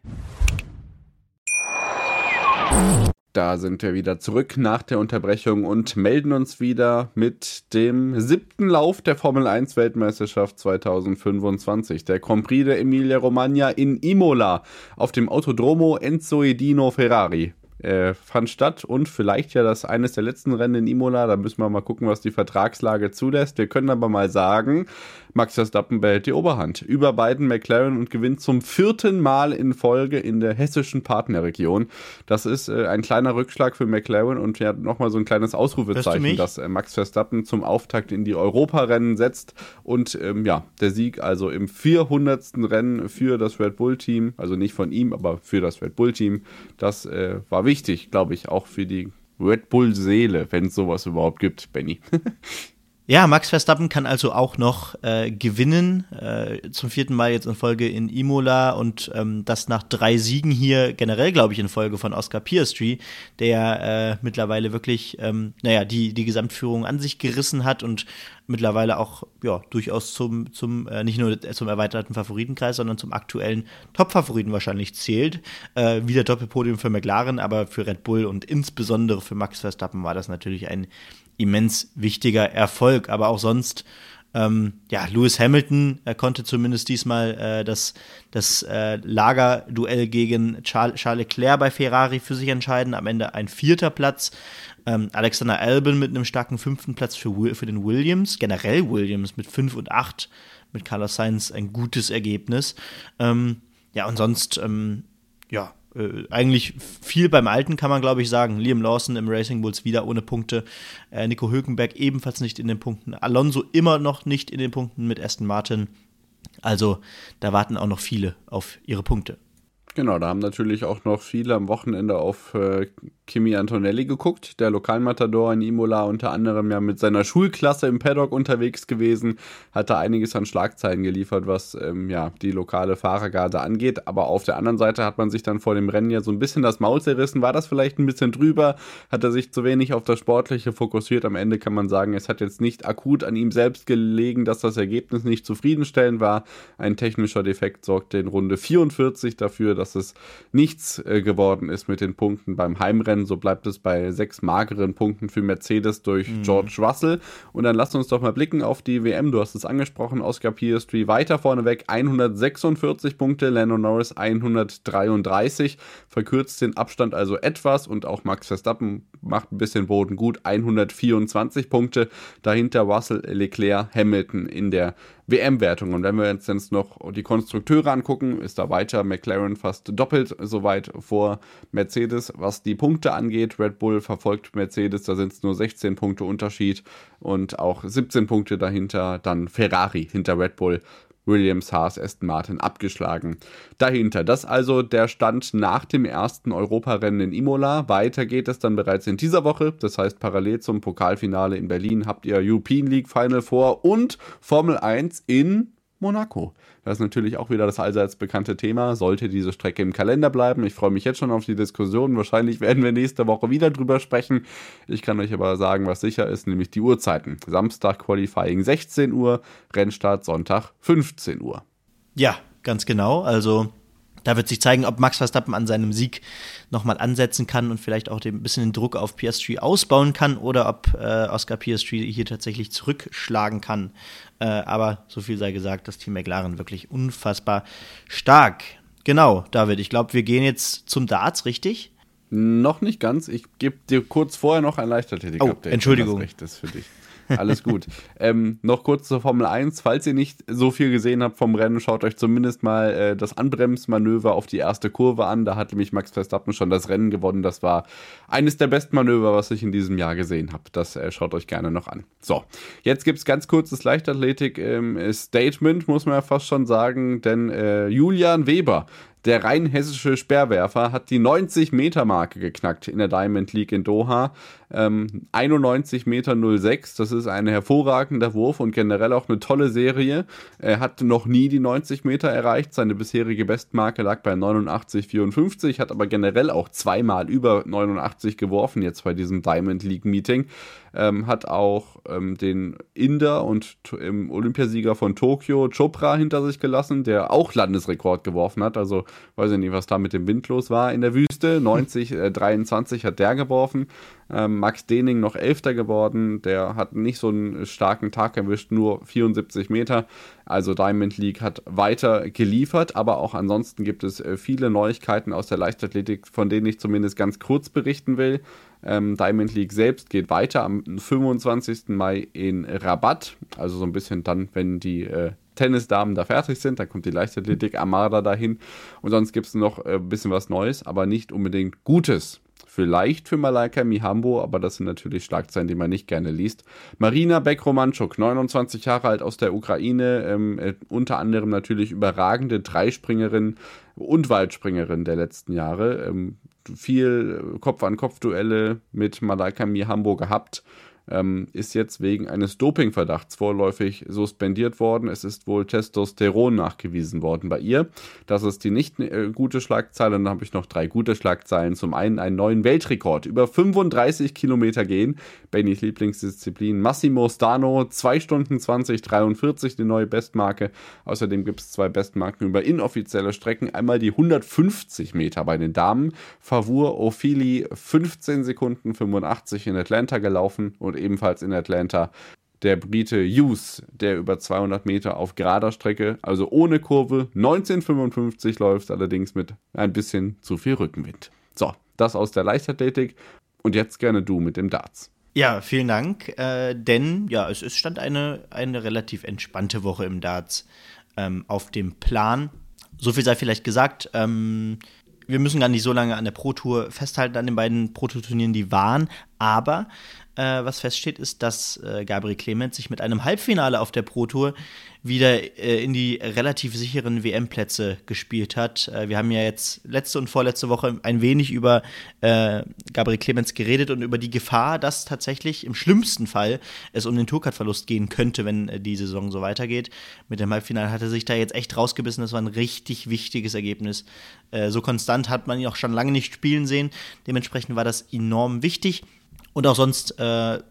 Da sind wir wieder zurück nach der Unterbrechung und melden uns wieder mit dem 7. Lauf der Formel-1-Weltmeisterschaft 2025. Der Grand Prix der Emilia-Romagna in Imola auf dem Autodromo Enzo Edino Ferrari. Fand statt und vielleicht ja das eines der letzten Rennen in Imola. Da müssen wir mal gucken, was die Vertragslage zulässt. Wir können aber mal sagen, Max Verstappen behält die Oberhand über beiden McLaren und gewinnt zum 4. Mal in Folge in der hessischen Partnerregion. Das ist ein kleiner Rückschlag für McLaren und ja nochmal so ein kleines Ausrufezeichen, dass Max Verstappen zum Auftakt in die Europarennen setzt und der Sieg also im 400. Rennen für das Red Bull-Team, also nicht von ihm, aber für das Red Bull-Team, das war wichtig, glaube ich, auch für die Red Bull-Seele, wenn es sowas überhaupt gibt, Benny. Ja, Max Verstappen kann also auch noch gewinnen, zum 4. Mal jetzt in Folge in Imola und das nach 3 Siegen hier, generell glaube ich in Folge von Oscar Piastri, der mittlerweile wirklich die Gesamtführung an sich gerissen hat und mittlerweile auch durchaus zum nicht nur zum erweiterten Favoritenkreis, sondern zum aktuellen Top-Favoriten wahrscheinlich zählt. Wieder Doppelpodium für McLaren, aber für Red Bull und insbesondere für Max Verstappen war das natürlich ein immens wichtiger Erfolg, aber auch sonst, Lewis Hamilton konnte zumindest diesmal das Lagerduell gegen Charles Leclerc bei Ferrari für sich entscheiden, am Ende ein 4. Platz. Alexander Albon mit einem starken 5. Platz für den Williams, generell Williams mit 5 und 8, mit Carlos Sainz ein gutes Ergebnis. Und sonst, eigentlich viel beim Alten, kann man glaube ich sagen. Liam Lawson im Racing Bulls wieder ohne Punkte. Nico Hülkenberg ebenfalls nicht in den Punkten. Alonso immer noch nicht in den Punkten mit Aston Martin. Also da warten auch noch viele auf ihre Punkte. Genau, da haben natürlich auch noch viele am Wochenende auf Kimi Antonelli geguckt, der Lokalmatador in Imola, unter anderem ja mit seiner Schulklasse im Paddock unterwegs gewesen, hat da einiges an Schlagzeilen geliefert, was die lokale Fahrergarde angeht, aber auf der anderen Seite hat man sich dann vor dem Rennen ja so ein bisschen das Maul zerrissen, war das vielleicht ein bisschen drüber, hat er sich zu wenig auf das Sportliche fokussiert, am Ende kann man sagen, es hat jetzt nicht akut an ihm selbst gelegen, dass das Ergebnis nicht zufriedenstellend war, ein technischer Defekt sorgte in Runde 44 dafür, dass es nichts geworden ist mit den Punkten beim Heimrennen. So bleibt es bei 6 mageren Punkten für Mercedes durch George Russell. Und dann lasst uns doch mal blicken auf die WM. Du hast es angesprochen, Oscar Piastri weiter vorneweg, 146 Punkte, Lando Norris 133, verkürzt den Abstand also etwas und auch Max Verstappen macht ein bisschen Boden gut, 124 Punkte. Dahinter Russell, Leclerc, Hamilton in der WM-Wertung. Und wenn wir uns jetzt noch die Konstrukteure angucken, ist da weiter McLaren fast doppelt so weit vor Mercedes, was die Punkte angeht. Red Bull verfolgt Mercedes, da sind es nur 16 Punkte Unterschied und auch 17 Punkte dahinter, dann Ferrari hinter Red Bull. Williams, Haas, Aston Martin abgeschlagen. Dahinter, das also der Stand nach dem ersten Europarennen in Imola. Weiter geht es dann bereits in dieser Woche. Das heißt, parallel zum Pokalfinale in Berlin habt ihr European League Final Four und Formel 1 in Monaco. Das ist natürlich auch wieder das allseits bekannte Thema. Sollte diese Strecke im Kalender bleiben. Ich freue mich jetzt schon auf die Diskussion. Wahrscheinlich werden wir nächste Woche wieder drüber sprechen. Ich kann euch aber sagen, was sicher ist, nämlich die Uhrzeiten. Samstag Qualifying 16 Uhr, Rennstart Sonntag 15 Uhr. Ja, ganz genau. Also da wird sich zeigen, ob Max Verstappen an seinem Sieg nochmal ansetzen kann und vielleicht auch ein bisschen den Druck auf Piastri ausbauen kann oder ob Oscar Piastri hier tatsächlich zurückschlagen kann. Aber so viel sei gesagt, das Team McLaren wirklich unfassbar stark. Genau, David, ich glaube, wir gehen jetzt zum Darts, richtig? Noch nicht ganz. Ich gebe dir kurz vorher noch ein Leichtathletik-Update. Oh, Entschuldigung. Wenn das recht ist für dich. Alles gut. Noch kurz zur Formel 1. Falls ihr nicht so viel gesehen habt vom Rennen, schaut euch zumindest mal das Anbremsmanöver auf die erste Kurve an. Da hat nämlich Max Verstappen schon das Rennen gewonnen. Das war eines der besten Manöver, was ich in diesem Jahr gesehen habe. Das schaut euch gerne noch an. So, jetzt gibt es ganz kurzes Leichtathletik-Statement, muss man ja fast schon sagen, denn Julian Weber, der rein hessische Speerwerfer, hat die 90-Meter-Marke geknackt in der Diamond League in Doha. 91,06 Meter, das ist ein hervorragender Wurf und generell auch eine tolle Serie. Er hat noch nie die 90 Meter erreicht. Seine bisherige Bestmarke lag bei 89,54, hat aber generell auch zweimal über 89 geworfen, jetzt bei diesem Diamond League Meeting. Hat auch den Inder und Olympiasieger von Tokio, Chopra, hinter sich gelassen, der auch Landesrekord geworfen hat. Also weiß ich nicht, was da mit dem Wind los war in der Wüste. 90,23 hat der geworfen. Max Dening noch 11. geworden. Der hat nicht so einen starken Tag erwischt, nur 74 Meter. Also Diamond League hat weiter geliefert, aber auch ansonsten gibt es viele Neuigkeiten aus der Leichtathletik, von denen ich zumindest ganz kurz berichten will. Diamond League selbst geht weiter am 25. Mai in Rabat, also so ein bisschen dann, wenn die Tennisdamen da fertig sind, dann kommt die Leichtathletik Armada dahin und sonst gibt es noch ein bisschen was Neues, aber nicht unbedingt Gutes. Vielleicht für Malaika Mihambo, aber das sind natürlich Schlagzeilen, die man nicht gerne liest. Marina Beck-Romanchuk, 29 Jahre alt, aus der Ukraine, unter anderem natürlich überragende Dreispringerin und Weitspringerin der letzten Jahre. Viel Kopf-an-Kopf-Duelle mit Malaika Mihambo gehabt. Ist jetzt wegen eines Dopingverdachts vorläufig suspendiert worden. Es ist wohl Testosteron nachgewiesen worden bei ihr. Das ist die nicht gute Schlagzeile. Und dann habe ich noch 3 gute Schlagzeilen. Zum einen einen neuen Weltrekord. Über 35 Kilometer gehen. Bennys Lieblingsdisziplin. Massimo Stano, 2 Stunden 20,43, die neue Bestmarke. Außerdem gibt es 2 Bestmarken über inoffizielle Strecken. Einmal die 150 Meter bei den Damen. Favur Ofili 15 Sekunden 85 in Atlanta gelaufen. Und ebenfalls in Atlanta der Brite Hughes, der über 200 Meter auf gerader Strecke, also ohne Kurve, 19,55 läuft, allerdings mit ein bisschen zu viel Rückenwind. So, das aus der Leichtathletik und jetzt gerne du mit dem Darts. Ja, vielen Dank, denn ja, es stand eine relativ entspannte Woche im Darts auf dem Plan. So viel sei vielleicht gesagt, wir müssen gar nicht so lange an der Pro-Tour festhalten, an den beiden Pro-Tour-Turnieren, die waren. Aber was feststeht, ist, dass Gabriel Clemens sich mit einem Halbfinale auf der Pro Tour wieder in die relativ sicheren WM-Plätze gespielt hat. Wir haben ja jetzt letzte und vorletzte Woche ein wenig über Gabriel Clemens geredet und über die Gefahr, dass tatsächlich im schlimmsten Fall es um den Tourcard-Verlust gehen könnte, wenn die Saison so weitergeht. Mit dem Halbfinale hat er sich da jetzt echt rausgebissen. Das war ein richtig wichtiges Ergebnis. So konstant hat man ihn auch schon lange nicht spielen sehen. Dementsprechend war das enorm wichtig. Und auch sonst, war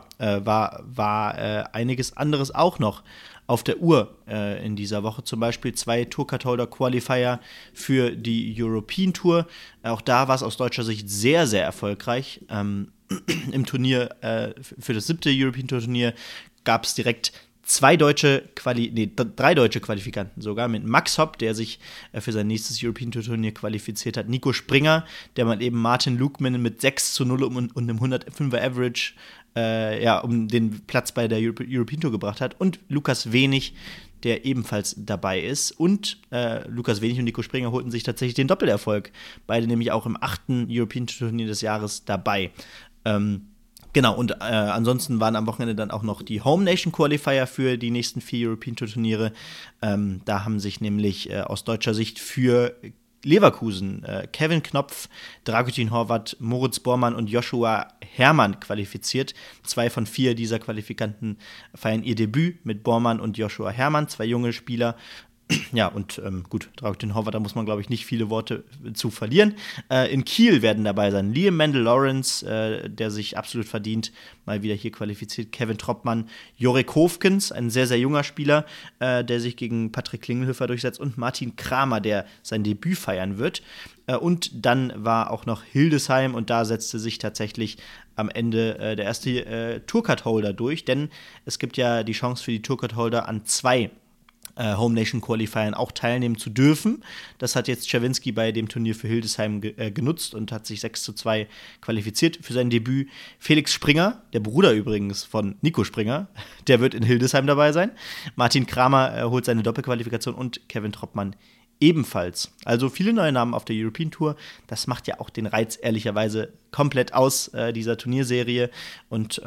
einiges anderes auch noch auf der Uhr in dieser Woche. Zum Beispiel 2 Tourcard-Holder-Qualifier für die European Tour. Auch da war es aus deutscher Sicht sehr, sehr erfolgreich. Im Turnier, für das 7. European Tour-Turnier gab es direkt 3 deutsche Qualifikanten sogar, mit Max Hopp, der sich für sein nächstes European Tour Turnier qualifiziert hat, Nico Springer, der mal eben Martin Lukman mit 6:0 und einem 105er Average um den Platz bei der European Tour gebracht hat, und Lukas Wenig, der ebenfalls dabei ist. Und Lukas Wenig und Nico Springer holten sich tatsächlich den Doppelerfolg. Beide nämlich auch im 8. European Tour Turnier des Jahres dabei. Genau, und ansonsten waren am Wochenende dann auch noch die Home Nation Qualifier für die nächsten 4 European Tour Turniere. Da haben sich nämlich aus deutscher Sicht für Leverkusen Kevin Knopf, Dragutin Horvath, Moritz Bormann und Joshua Herrmann qualifiziert. 2 von 4 dieser Qualifikanten feiern ihr Debüt mit Bormann und Joshua Herrmann, 2 junge Spieler. Ja, und gut, Dragutin Horvath, da muss man, glaube ich, nicht viele Worte zu verlieren. In Kiel werden dabei sein Liam Mendel-Lawrence, der sich absolut verdient, mal wieder hier qualifiziert. Kevin Troppmann, Jorek Hofkens, ein sehr, sehr junger Spieler, der sich gegen Patrick Klingelhöfer durchsetzt. Und Martin Kramer, der sein Debüt feiern wird. Und dann war auch noch Hildesheim, und da setzte sich tatsächlich am Ende der erste Tourcard-Holder durch. Denn es gibt ja die Chance für die Tourcard-Holder an 2 Home Nation Qualifiern auch teilnehmen zu dürfen. Das hat jetzt Czerwinski bei dem Turnier für Hildesheim genutzt und hat sich 6:2 qualifiziert für sein Debüt. Felix Springer, der Bruder übrigens von Nico Springer, der wird in Hildesheim dabei sein. Martin Kramer holt seine Doppelqualifikation und Kevin Troppmann ebenfalls. Also viele neue Namen auf der European Tour. Das macht ja auch den Reiz ehrlicherweise komplett aus dieser Turnierserie. Und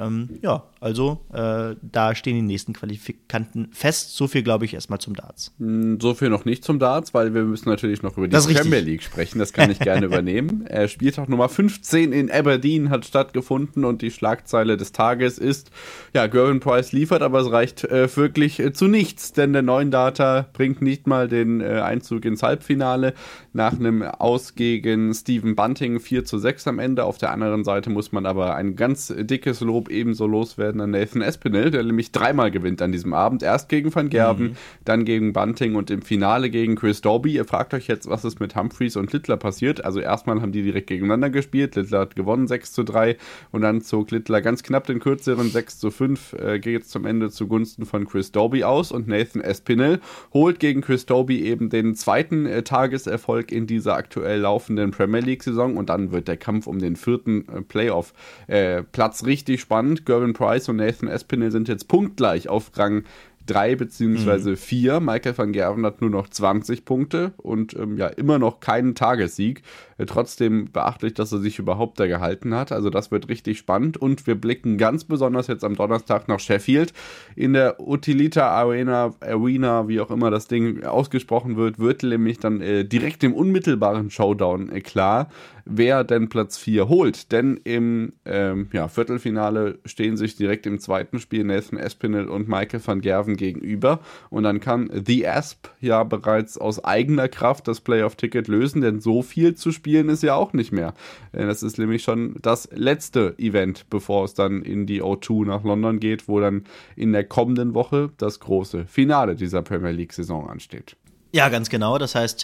da stehen die nächsten Qualifikanten fest. So viel, glaube ich, erstmal zum Darts. So viel noch nicht zum Darts, weil wir müssen natürlich noch über die Premier League sprechen. Das kann ich gerne übernehmen. Spieltag Nummer 15 in Aberdeen hat stattgefunden, und die Schlagzeile des Tages ist, ja, Gervin Price liefert, aber es reicht wirklich zu nichts, denn der neuen Data bringt nicht mal den Einzug ins Halbfinale nach einem Aus gegen Stephen Bunting 4:6 am Ende. Auf der anderen Seite muss man aber ein ganz dickes Lob ebenso loswerden an Nathan Aspinall, der nämlich 3-mal gewinnt an diesem Abend. Erst gegen Van Gerwen, dann gegen Bunting und im Finale gegen Chris Dobey. Ihr fragt euch jetzt, was ist mit Humphreys und Littler passiert. Also erstmal haben die direkt gegeneinander gespielt. Littler hat gewonnen 6:3 und dann zog Littler ganz knapp den kürzeren 6:5 geht zum Ende zugunsten von Chris Dobey aus, und Nathan Aspinall holt gegen Chris Dobey eben den 2. Tageserfolg in dieser aktuell laufenden Premier League-Saison, und dann wird der Kampf um den 4. Playoff-Platz richtig spannend. Gervin Price und Nathan Aspinall sind jetzt punktgleich auf Rang 3 bzw. 4. Michael van Gerwen hat nur noch 20 Punkte und immer noch keinen Tagessieg. Trotzdem beachtlich, dass er sich überhaupt da gehalten hat. Also das wird richtig spannend, und wir blicken ganz besonders jetzt am Donnerstag nach Sheffield. In der Utilita Arena, wie auch immer das Ding ausgesprochen wird nämlich dann direkt im unmittelbaren Showdown klar, wer denn Platz 4 holt. Denn im Viertelfinale stehen sich direkt im zweiten Spiel Nathan Aspinall und Michael van Gerwen gegenüber, und dann kann The Asp ja bereits aus eigener Kraft das Playoff-Ticket lösen, denn so viel zu spielen ist ja auch nicht mehr. Das ist nämlich schon das letzte Event, bevor es dann in die O2 nach London geht, wo dann in der kommenden Woche das große Finale dieser Premier League-Saison ansteht. Ja, ganz genau. Das heißt,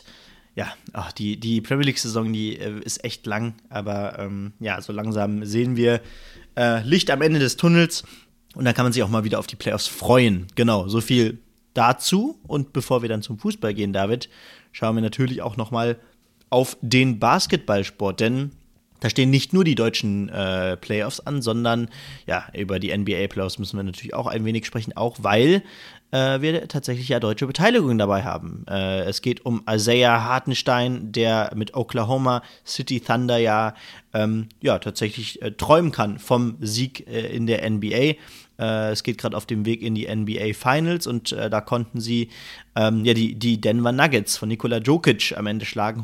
die Premier League-Saison, die ist echt lang, aber so langsam sehen wir Licht am Ende des Tunnels, und dann kann man sich auch mal wieder auf die Playoffs freuen. Genau, so viel dazu. Und bevor wir dann zum Fußball gehen, David, schauen wir natürlich auch noch mal auf den Basketballsport, denn Da stehen nicht nur die deutschen Playoffs an, sondern ja, über die NBA-Playoffs müssen wir natürlich auch ein wenig sprechen, auch weil wir tatsächlich ja deutsche Beteiligung dabei haben. Es geht um Isaiah Hartenstein, der mit Oklahoma City Thunder ja tatsächlich träumen kann vom Sieg in der NBA. Es geht gerade auf dem Weg in die NBA Finals und da konnten sie die Denver Nuggets von Nikola Jokic am Ende schlagen,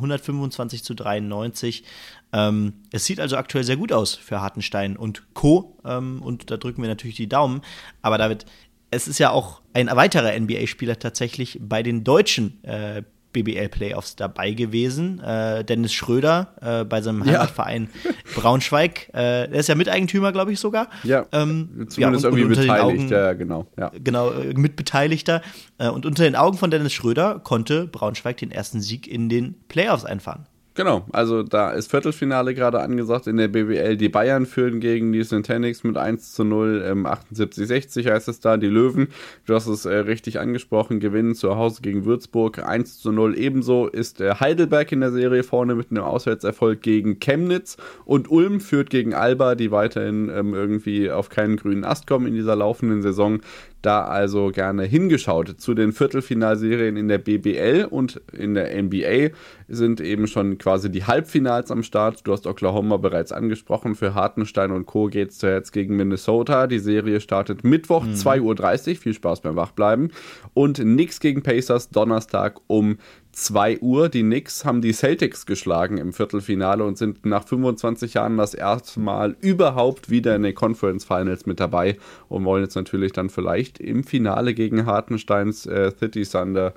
125-93. Es sieht also aktuell sehr gut aus für Hartenstein und Co. Und da drücken wir natürlich die Daumen. Aber David, es ist ja auch ein weiterer NBA-Spieler tatsächlich bei den deutschen BBL-Playoffs dabei gewesen. Dennis Schröder bei seinem Heimatverein Braunschweig. Der ist ja Miteigentümer, glaube ich sogar. Ja, zumindest irgendwie beteiligt. Ja, genau. Ja. Genau, Mitbeteiligter. Und unter den Augen von Dennis Schröder konnte Braunschweig den ersten Sieg in den Playoffs einfahren. Genau, also da ist Viertelfinale gerade angesagt in der BBL. Die Bayern führen gegen die Centennics mit 1-0, 78-60 heißt es da. Die Löwen, du hast es richtig angesprochen, gewinnen zu Hause gegen Würzburg 1-0. Ebenso ist Heidelberg in der Serie vorne mit einem Auswärtserfolg gegen Chemnitz. Und Ulm führt gegen Alba, die weiterhin irgendwie auf keinen grünen Ast kommen in dieser laufenden Saison. Da also gerne hingeschaut. Zu den Viertelfinalserien in der BBL und in der NBA sind eben schon quasi die Halbfinals am Start. Du hast Oklahoma bereits angesprochen. Für Hartenstein und Co. geht es jetzt gegen Minnesota. Die Serie startet Mittwoch 2:30 Uhr. Viel Spaß beim Wachbleiben. Und Knicks gegen Pacers Donnerstag um 2 Uhr. Die Knicks haben die Celtics geschlagen im Viertelfinale und sind nach 25 Jahren das erste Mal überhaupt wieder in den Conference Finals mit dabei und wollen jetzt natürlich dann vielleicht im Finale gegen Hartensteins City Thunder,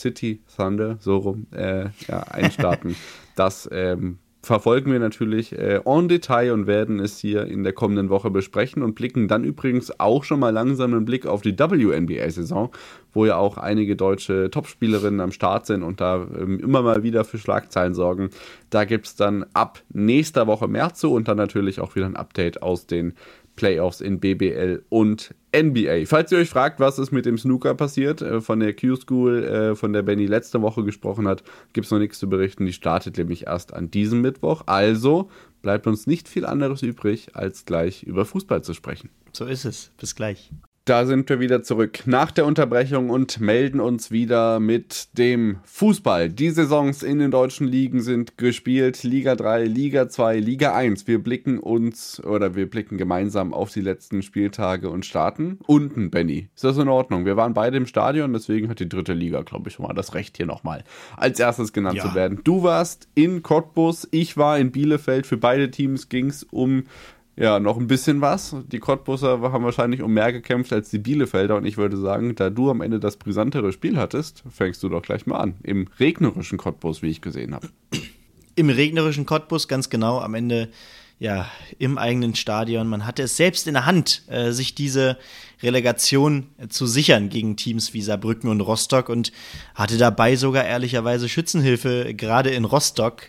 so rum, einstarten. Das verfolgen wir natürlich en Detail und werden es hier in der kommenden Woche besprechen und blicken dann übrigens auch schon mal langsam einen Blick auf die WNBA-Saison, wo ja auch einige deutsche Topspielerinnen am Start sind und da immer mal wieder für Schlagzeilen sorgen. Da gibt es dann ab nächster Woche mehr zu und dann natürlich auch wieder ein Update aus den Playoffs in BBL und NBA. Falls ihr euch fragt, was ist mit dem Snooker passiert, von der Q-School, von der Benny letzte Woche gesprochen hat, gibt es noch nichts zu berichten. Die startet nämlich erst an diesem Mittwoch. Also bleibt uns nicht viel anderes übrig, als gleich über Fußball zu sprechen. So ist es. Bis gleich. Da sind wir wieder zurück nach der Unterbrechung und melden uns wieder mit dem Fußball. Die Saisons in den deutschen Ligen sind gespielt. Liga 3, Liga 2, Liga 1. Wir blicken gemeinsam auf die letzten Spieltage und starten unten, Benny. Ist das in Ordnung? Wir waren beide im Stadion, deswegen hat die dritte Liga, glaube ich, schon mal das Recht, hier nochmal als erstes genannt zu werden. Du warst in Cottbus, ich war in Bielefeld. Für beide Teams ging es um noch ein bisschen was. Die Cottbusser haben wahrscheinlich um mehr gekämpft als die Bielefelder und ich würde sagen, da du am Ende das brisantere Spiel hattest, fängst du doch gleich mal an. Im regnerischen Cottbus, wie ich gesehen habe. Im regnerischen Cottbus, ganz genau, am Ende im eigenen Stadion. Man hatte es selbst in der Hand, sich diese Relegation zu sichern gegen Teams wie Saarbrücken und Rostock und hatte dabei sogar ehrlicherweise Schützenhilfe, gerade in Rostock,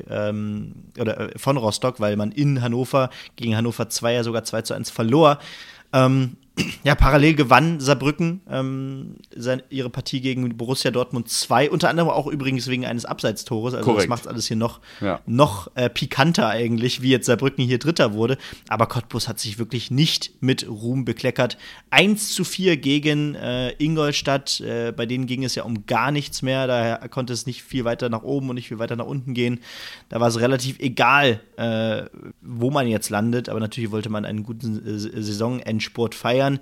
von Rostock, weil man in Hannover gegen Hannover 2 ja sogar 2:1 verlor. Parallel gewann Saarbrücken ihre Partie gegen Borussia Dortmund 2, unter anderem auch übrigens wegen eines Abseitstores. Also Korrekt. Das macht alles hier noch pikanter eigentlich, wie jetzt Saarbrücken hier Dritter wurde. Aber Cottbus hat sich wirklich nicht mit Ruhm bekleckert. 1:4 gegen Ingolstadt, bei denen ging es ja um gar nichts mehr. Daher konnte es nicht viel weiter nach oben und nicht viel weiter nach unten gehen. Da war es relativ egal, wo man jetzt landet. Aber natürlich wollte man einen guten Saisonendspurt feiern.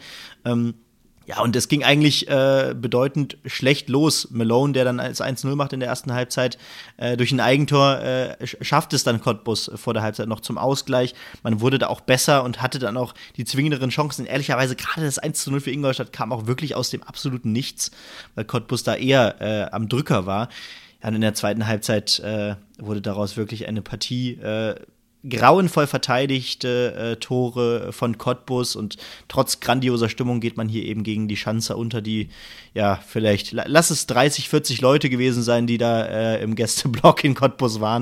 Und es ging eigentlich bedeutend schlecht los. Malone, der dann als 1:0 macht in der ersten Halbzeit, durch ein Eigentor schafft es dann Cottbus vor der Halbzeit noch zum Ausgleich. Man wurde da auch besser und hatte dann auch die zwingenderen Chancen. Ehrlicherweise, gerade das 1:0 für Ingolstadt kam auch wirklich aus dem absoluten Nichts, weil Cottbus da eher am Drücker war. Ja, und in der zweiten Halbzeit wurde daraus wirklich eine Partie grauenvoll verteidigte Tore von Cottbus und trotz grandioser Stimmung geht man hier eben gegen die Schanzer unter, die vielleicht, lass es 30, 40 Leute gewesen sein, die da im Gästeblock in Cottbus waren.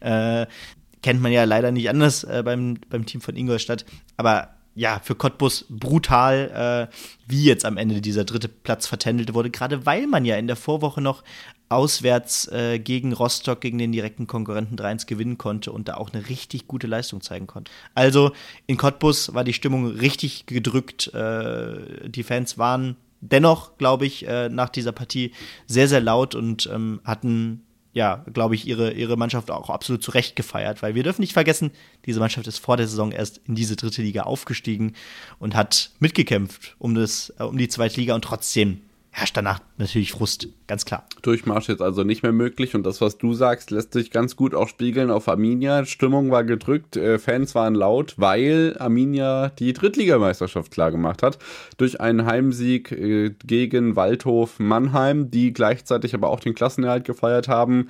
Kennt man ja leider nicht anders beim Team von Ingolstadt, aber für Cottbus brutal, wie jetzt am Ende dieser dritte Platz vertändelt wurde, gerade weil man ja in der Vorwoche noch auswärts gegen Rostock, gegen den direkten Konkurrenten 3-1 gewinnen konnte und da auch eine richtig gute Leistung zeigen konnte. Also in Cottbus war die Stimmung richtig gedrückt. Die Fans waren dennoch, glaube ich, nach dieser Partie sehr, sehr laut und hatten, ja, glaube ich, ihre Mannschaft auch absolut zu Recht gefeiert, weil wir dürfen nicht vergessen, diese Mannschaft ist vor der Saison erst in diese 3. Liga aufgestiegen und hat mitgekämpft um die 2. Liga und trotzdem herrscht danach natürlich Frust, ganz klar. Durchmarsch jetzt also nicht mehr möglich und das, was du sagst, lässt sich ganz gut auch spiegeln auf Arminia. Stimmung war gedrückt, Fans waren laut, weil Arminia die Drittligameisterschaft klar gemacht hat. Durch einen Heimsieg gegen Waldhof Mannheim, die gleichzeitig aber auch den Klassenerhalt gefeiert haben.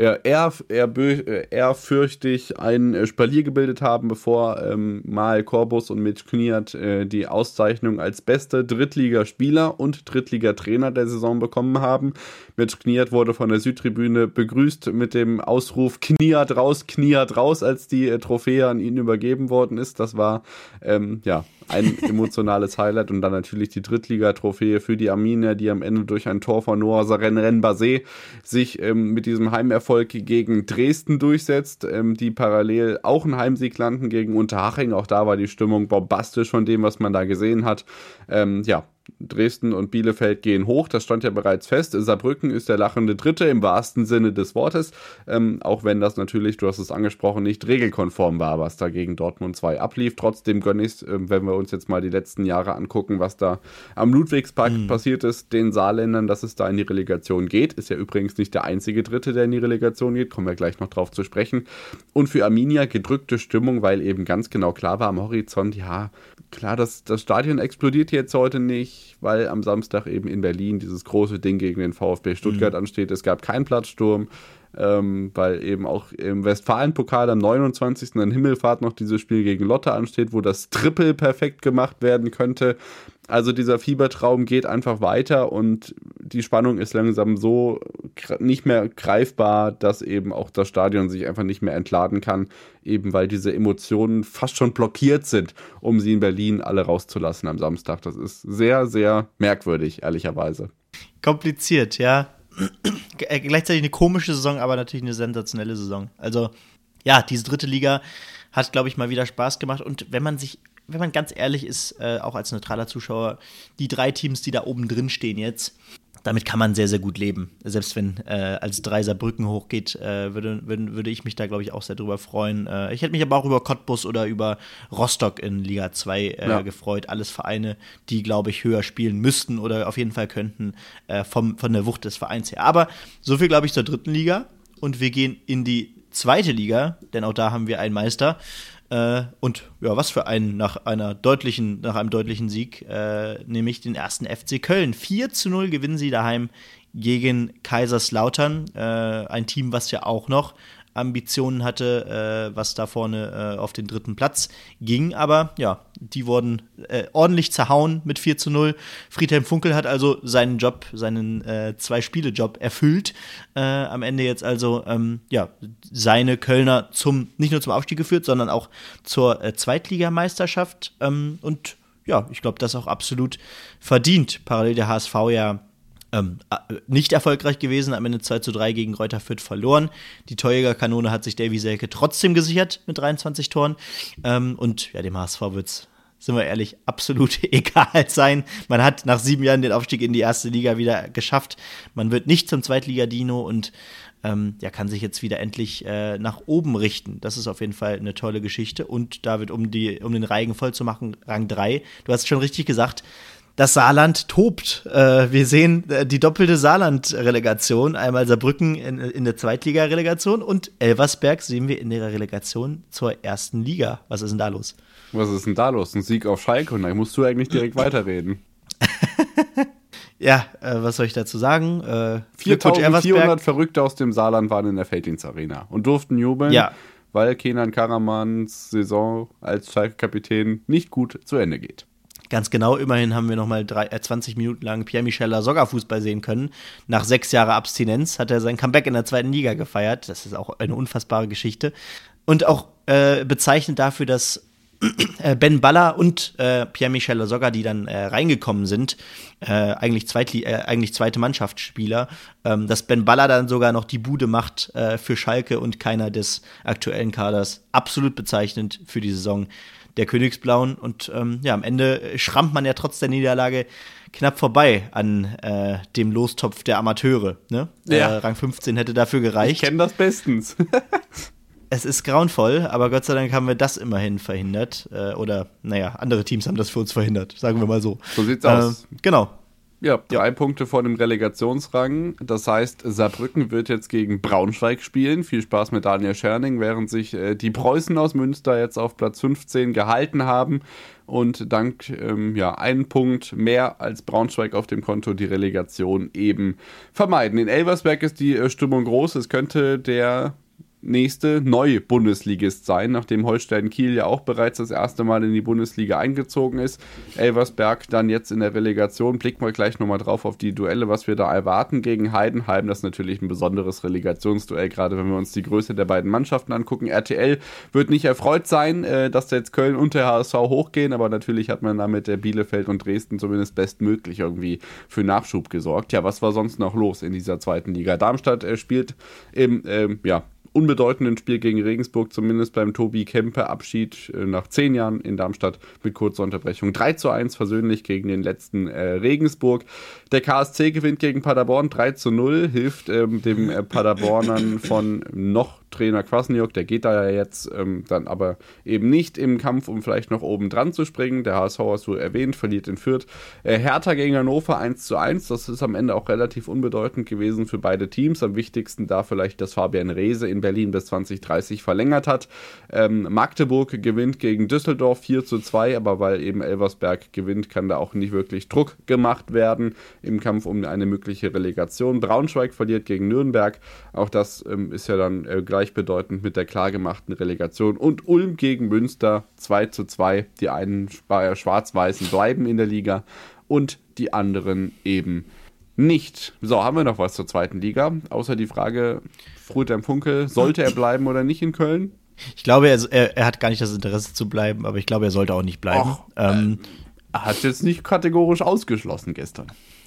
Ehrfürchtig ein Spalier gebildet haben, bevor Mal Korbus und Mitch Kniat die Auszeichnung als beste Drittligaspieler und Drittligatrainer der Saison bekommen haben. Mitch Kniat wurde von der Südtribüne begrüßt mit dem Ausruf Kniat raus, als die Trophäe an ihn übergeben worden ist. Das war ein emotionales Highlight und dann natürlich die Drittliga-Trophäe für die Arminia, die am Ende durch ein Tor von Noah Renbase sich mit diesem Heimerfolg gegen Dresden durchsetzt, die parallel auch einen Heimsieg landen gegen Unterhaching. Auch da war die Stimmung bombastisch von dem, was man da gesehen hat. Dresden und Bielefeld gehen hoch, das stand ja bereits fest. Saarbrücken ist der lachende Dritte im wahrsten Sinne des Wortes, auch wenn das natürlich, du hast es angesprochen, nicht regelkonform war, was da gegen Dortmund 2 ablief. Trotzdem gönne ich es, wenn wir uns jetzt mal die letzten Jahre angucken, was da am Ludwigspark passiert ist, den Saarländern, dass es da in die Relegation geht. Ist ja übrigens nicht der einzige Dritte, der in die Relegation geht, kommen wir gleich noch drauf zu sprechen. Und für Arminia gedrückte Stimmung, weil eben ganz genau klar war am Horizont, ja, klar, das Stadion explodiert jetzt heute nicht, weil am Samstag eben in Berlin dieses große Ding gegen den VfB Stuttgart ansteht. Es gab keinen Platzsturm, weil eben auch im Westfalen-Pokal am 29. an Himmelfahrt noch dieses Spiel gegen Lotte ansteht, wo das Triple perfekt gemacht werden könnte. Also dieser Fiebertraum geht einfach weiter und die Spannung ist langsam so nicht mehr greifbar, dass eben auch das Stadion sich einfach nicht mehr entladen kann, eben weil diese Emotionen fast schon blockiert sind, um sie in Berlin alle rauszulassen am Samstag. Das ist sehr, sehr merkwürdig, ehrlicherweise. Kompliziert, ja. Gleichzeitig eine komische Saison, aber natürlich eine sensationelle Saison. Also, ja, diese 3. Liga hat, glaube ich, mal wieder Spaß gemacht. Und wenn man ganz ehrlich ist, auch als neutraler Zuschauer, die 3 Teams, die da oben drin stehen jetzt, damit kann man sehr, sehr gut leben. Selbst wenn als 3 Saarbrücken hochgeht, würde ich mich da, glaube ich, auch sehr drüber freuen. Ich hätte mich aber auch über Cottbus oder über Rostock in Liga 2 gefreut. Alles Vereine, die, glaube ich, höher spielen müssten oder auf jeden Fall könnten von der Wucht des Vereins her. Aber so viel, glaube ich, zur 3. Liga. Und wir gehen in die 2. Liga, denn auch da haben wir einen Meister. Und ja, was für einen nach einem deutlichen Sieg, nämlich den 1. FC Köln. 4:0 gewinnen sie daheim gegen Kaiserslautern. Ein Team, was ja auch noch Ambitionen hatte, was da vorne auf den 3. Platz ging. Aber ja, die wurden ordentlich zerhauen mit 4:0. Friedhelm Funkel hat also seinen 2-Spiele-Job erfüllt. Am Ende jetzt also seine Kölner nicht nur zum Aufstieg geführt, sondern auch zur Zweitligameisterschaft. Und ja, ich glaube, das auch absolut verdient. Parallel der HSV ja nicht erfolgreich gewesen, am Ende 2:3 gegen Greuther Fürth verloren. Die Torjägerkanone hat sich Davy Selke trotzdem gesichert mit 23 Toren. Und ja, dem HSV wird's, sind wir ehrlich, absolut egal sein. Man hat nach 7 Jahren den Aufstieg in die 1. Liga wieder geschafft. Man wird nicht zum Zweitliga-Dino und kann sich jetzt wieder endlich nach oben richten. Das ist auf jeden Fall eine tolle Geschichte. Und David, um den Reigen voll zu machen, Rang 3. Du hast schon richtig gesagt, das Saarland tobt. Wir sehen die doppelte Saarland-Relegation. Einmal Saarbrücken in der Zweitliga-Relegation und Elversberg sehen wir in der Relegation zur 1. Liga. Was ist denn da los? Was ist denn da los? Ein Sieg auf Schalke und dann musst du eigentlich direkt weiterreden. Ja, was soll ich dazu sagen? 4.400 Verrückte aus dem Saarland waren in der Felddienstarena und durften jubeln, weil Kenan Karamans Saison als Schalke-Kapitän nicht gut zu Ende geht. Ganz genau, immerhin haben wir nochmal 20 Minuten lang Pierre-Michel Lasogga Fußball sehen können. Nach 6 Jahren Abstinenz hat er sein Comeback in der 2. Liga gefeiert. Das ist auch eine unfassbare Geschichte. Und auch bezeichnend dafür, dass Ben Baller und Pierre-Michel Lasogga, die dann reingekommen sind, eigentlich zweite Mannschaftsspieler, dass Ben Baller dann sogar noch die Bude macht für Schalke und keiner des aktuellen Kaders. Absolut bezeichnend für die Saison der Königsblauen. Und am Ende schrammt man ja trotz der Niederlage knapp vorbei an dem Lostopf der Amateure. Ne? Ja. Rang 15 hätte dafür gereicht. Ich kenne das bestens. Es ist grauenvoll, aber Gott sei Dank haben wir das immerhin verhindert. Andere Teams haben das für uns verhindert, sagen wir mal so. So sieht's aus. Genau. Ja, 3 Punkte vor dem Relegationsrang. Das heißt, Saarbrücken wird jetzt gegen Braunschweig spielen. Viel Spaß mit Daniel Scherning, während sich die Preußen aus Münster jetzt auf Platz 15 gehalten haben und dank einen Punkt mehr als Braunschweig auf dem Konto die Relegation eben vermeiden. In Elversberg ist die Stimmung groß. Es könnte der nächste neue Bundesligist sein, nachdem Holstein Kiel ja auch bereits das erste Mal in die Bundesliga eingezogen ist. Elversberg dann jetzt in der Relegation. Blicken wir gleich nochmal drauf auf die Duelle, was wir da erwarten gegen Heidenheim. Das ist natürlich ein besonderes Relegationsduell, gerade wenn wir uns die Größe der beiden Mannschaften angucken. RTL wird nicht erfreut sein, dass da jetzt Köln und der HSV hochgehen, aber natürlich hat man damit der Bielefeld und Dresden zumindest bestmöglich irgendwie für Nachschub gesorgt. Ja, was war sonst noch los in dieser zweiten Liga? Darmstadt spielt im unbedeutenden Spiel gegen Regensburg, zumindest beim Tobi Kempe Abschied nach 10 Jahren in Darmstadt mit kurzer Unterbrechung. 3:1 versöhnlich gegen den letzten Regensburg. Der KSC gewinnt gegen Paderborn 3:0, hilft dem Paderbornern von noch Trainer Kwasniok, der geht da ja jetzt dann aber eben nicht im Kampf, um vielleicht noch oben dran zu springen. Der HSV hast du erwähnt, verliert in Fürth. Hertha gegen Hannover 1:1, das ist am Ende auch relativ unbedeutend gewesen für beide Teams. Am wichtigsten da vielleicht, dass Fabian Reese in Berlin bis 2030 verlängert hat. Magdeburg gewinnt gegen Düsseldorf 4:2, aber weil eben Elversberg gewinnt, kann da auch nicht wirklich Druck gemacht werden im Kampf um eine mögliche Relegation. Braunschweig verliert gegen Nürnberg, auch das ist ja dann gleichbedeutend mit der klar gemachten Relegation. Und Ulm gegen Münster 2:2, die einen Schwarz-Weißen bleiben in der Liga und die anderen eben nicht. So, haben wir noch was zur zweiten Liga? Außer die Frage, Friedhelm Funkel, sollte er bleiben oder nicht in Köln? Ich glaube, er hat gar nicht das Interesse zu bleiben, aber ich glaube, er sollte auch nicht bleiben. Er hat jetzt nicht kategorisch ausgeschlossen gestern.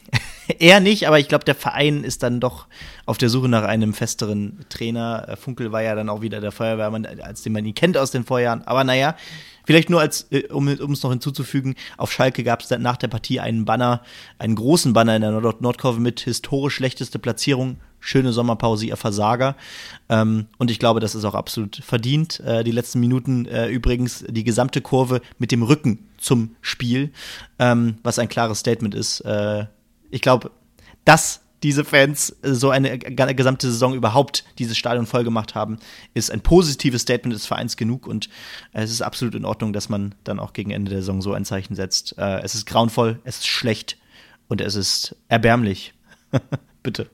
Er nicht, aber ich glaube, der Verein ist dann doch auf der Suche nach einem festeren Trainer. Funkel war ja dann auch wieder der Feuerwehrmann, als den man ihn kennt aus den Vorjahren. Aber naja, vielleicht nur um es noch hinzuzufügen, auf Schalke gab es dann nach der Partie einen großen Banner in der Nordkurve mit historisch schlechteste Platzierung, schöne Sommerpause, ihr Versager. Und ich glaube, das ist auch absolut verdient. Die letzten Minuten übrigens die gesamte Kurve mit dem Rücken zum Spiel, was ein klares Statement ist. Ich glaube, dass diese Fans so eine gesamte Saison überhaupt dieses Stadion voll gemacht haben, ist ein positives Statement des Vereins genug und es ist absolut in Ordnung, dass man dann auch gegen Ende der Saison so ein Zeichen setzt. Es ist grauenvoll, es ist schlecht und es ist erbärmlich. Bitte.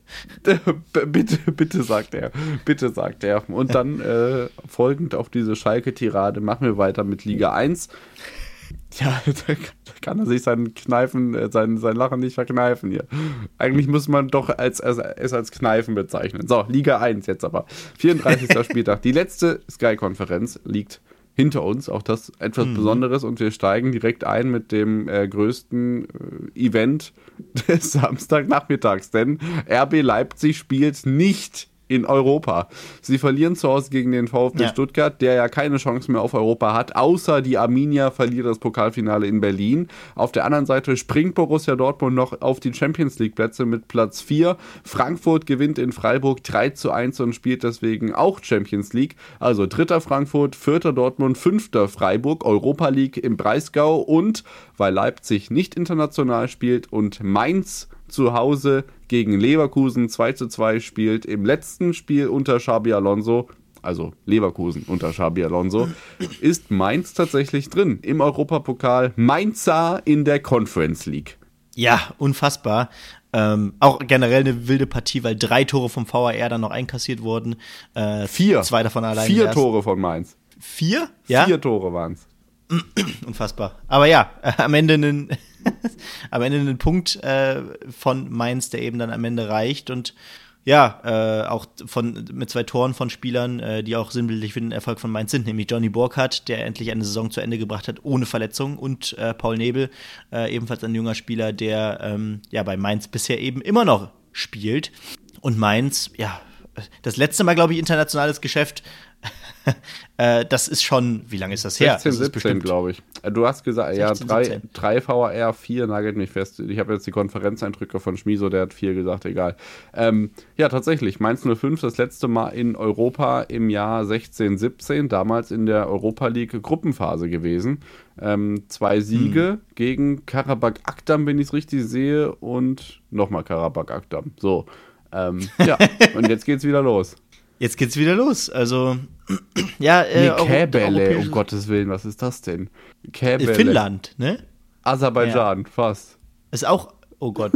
Bitte, sagt er. Bitte, sagt er. Und dann folgend auf diese Schalke-Tirade machen wir weiter mit Liga 1. Ja, da kann er sich sein Lachen nicht verkneifen hier. Eigentlich muss man doch es als Kneifen bezeichnen. So, Liga 1 jetzt aber. 34. Spieltag. Die letzte Sky-Konferenz liegt hinter uns. Auch das etwas Besonderes. Und wir steigen direkt ein mit dem größten Event des Samstagnachmittags. Denn RB Leipzig spielt nicht in Europa. Sie verlieren zu Hause gegen den VfB Stuttgart, der ja keine Chance mehr auf Europa hat, außer die Arminia verliert das Pokalfinale in Berlin. Auf der anderen Seite springt Borussia Dortmund noch auf die Champions-League-Plätze mit Platz 4. Frankfurt gewinnt in Freiburg 3:1 und spielt deswegen auch Champions League. Also 3. Frankfurt, 4. Dortmund, 5. Freiburg, Europa League im Breisgau und, weil Leipzig nicht international spielt und Mainz zu Hause gegen Leverkusen 2:2 spielt, im letzten Spiel unter Xabi Alonso, also Leverkusen unter Xabi Alonso, ist Mainz tatsächlich drin im Europapokal. Mainzer in der Conference League. Ja, unfassbar. Auch generell eine wilde Partie, weil 3 Tore vom VAR dann noch einkassiert wurden. 4. 2 davon allein. 4 Tore von Mainz. 4? Ja. 4 Tore waren es. Unfassbar. Aber ja, am Ende einen Punkt von Mainz, der eben dann am Ende reicht. Und auch mit 2 Toren von Spielern, die auch sinnbildlich für den Erfolg von Mainz sind, nämlich Johnny Burkhardt, der endlich eine Saison zu Ende gebracht hat, ohne Verletzung, und Paul Nebel, ebenfalls ein junger Spieler, der bei Mainz bisher eben immer noch spielt. Und Mainz, das letzte Mal, glaube ich, internationales Geschäft, das ist schon, wie lange ist das her? 16, 17, glaube ich. Du hast gesagt, 16, 3 VAR, 4, nagelt mich fest. Ich habe jetzt die Konferenzeindrücke von Schmiso, der hat 4 gesagt, egal. Tatsächlich, Mainz 05 das letzte Mal in Europa im Jahr 16, 17, damals in der Europa League Gruppenphase gewesen. 2 Siege gegen Karabakh Akdam, wenn ich es richtig sehe, und nochmal Karabakh Akdam. So, und jetzt geht's wieder los. Jetzt geht's wieder los. Also, Käbele, um Gottes Willen, was ist das denn? Käbele. Finnland, ne? Aserbaidschan, fast. Ist auch, oh Gott.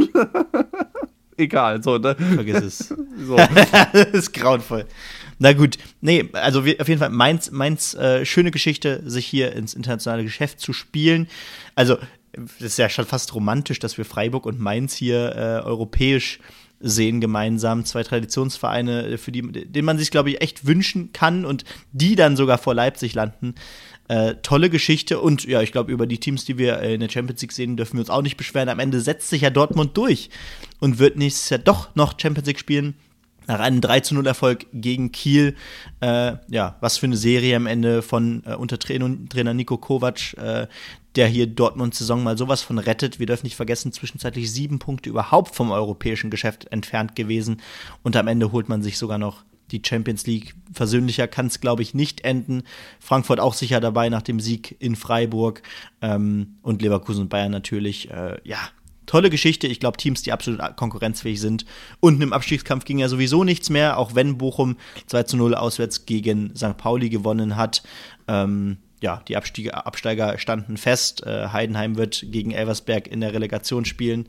Egal, so, ne? Vergiss es. So. Das ist grauenvoll. Na gut, also auf jeden Fall Mainz, schöne Geschichte, sich hier ins internationale Geschäft zu spielen. Also, das ist ja schon fast romantisch, dass wir Freiburg und Mainz hier europäisch sehen gemeinsam, 2 Traditionsvereine, denen man sich, glaube ich, echt wünschen kann und die dann sogar vor Leipzig landen. Tolle Geschichte, und ich glaube, über die Teams, die wir in der Champions League sehen, dürfen wir uns auch nicht beschweren. Am Ende setzt sich ja Dortmund durch und wird nächstes Jahr doch noch Champions League spielen. Nach einem 3-0-Erfolg gegen Kiel, was für eine Serie am Ende von unter Trainer Niko Kovac, der hier Dortmunds-Saison mal sowas von rettet. Wir dürfen nicht vergessen, zwischenzeitlich 7 Punkte überhaupt vom europäischen Geschäft entfernt gewesen, und am Ende holt man sich sogar noch die Champions League. Versöhnlicher kann es, glaube ich, nicht enden. Frankfurt auch sicher dabei nach dem Sieg in Freiburg, und Leverkusen und Bayern natürlich, tolle Geschichte. Ich glaube, Teams, die absolut konkurrenzfähig sind. Unten im Abstiegskampf ging ja sowieso nichts mehr, auch wenn Bochum 2-0 auswärts gegen St. Pauli gewonnen hat. Die Absteiger standen fest. Heidenheim wird gegen Elversberg in der Relegation spielen.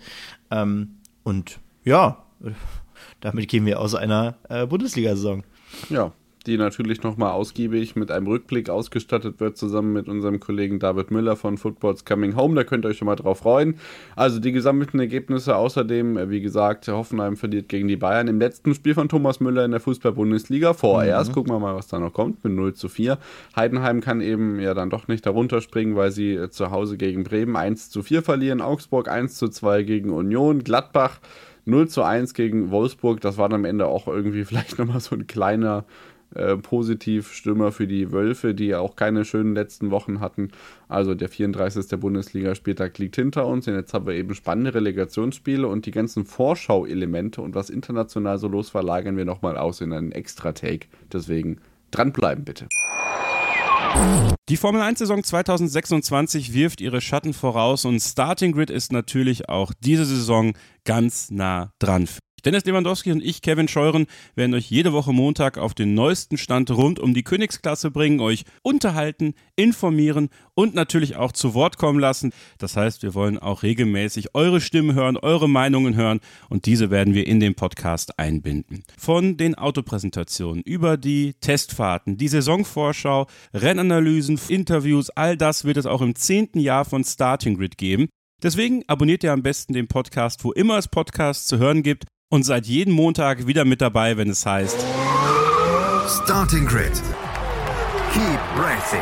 Damit gehen wir aus einer Bundesliga-Saison. Ja, die natürlich nochmal ausgiebig mit einem Rückblick ausgestattet wird, zusammen mit unserem Kollegen David Müller von Football's Coming Home. Da könnt ihr euch schon mal drauf freuen. Also die gesammelten Ergebnisse außerdem, wie gesagt, Hoffenheim verliert gegen die Bayern im letzten Spiel von Thomas Müller in der Fußball-Bundesliga. Vorerst, gucken wir mal, was da noch kommt, mit 0-4. Heidenheim kann eben dann doch nicht darunter springen, weil sie zu Hause gegen Bremen 1-4 verlieren. Augsburg 1-2 gegen Union. Gladbach 0-1 gegen Wolfsburg. Das war dann am Ende auch irgendwie vielleicht nochmal so ein kleiner Positivstimmer für die Wölfe, die ja auch keine schönen letzten Wochen hatten. Also der 34. Bundesligaspieltag liegt hinter uns, und jetzt haben wir eben spannende Relegationsspiele, und die ganzen Vorschau-Elemente und was international so los war, lagern wir nochmal aus in einen Extra-Take. Deswegen dranbleiben bitte. Die Formel-1-Saison 2026 wirft ihre Schatten voraus, und Starting Grid ist natürlich auch diese Saison ganz nah dran. Dennis Lewandowski und ich, Kevin Scheuren, werden euch jede Woche Montag auf den neuesten Stand rund um die Königsklasse bringen, euch unterhalten, informieren und natürlich auch zu Wort kommen lassen. Das heißt, wir wollen auch regelmäßig eure Stimmen hören, eure Meinungen hören, und diese werden wir in den Podcast einbinden. Von den Autopräsentationen über die Testfahrten, die Saisonvorschau, Rennanalysen, Interviews, all das wird es auch im 10. Jahr von Starting Grid geben. Deswegen abonniert ihr am besten den Podcast, wo immer es Podcasts zu hören gibt, und seid jeden Montag wieder mit dabei, wenn es heißt Starting Grid. Keep racing.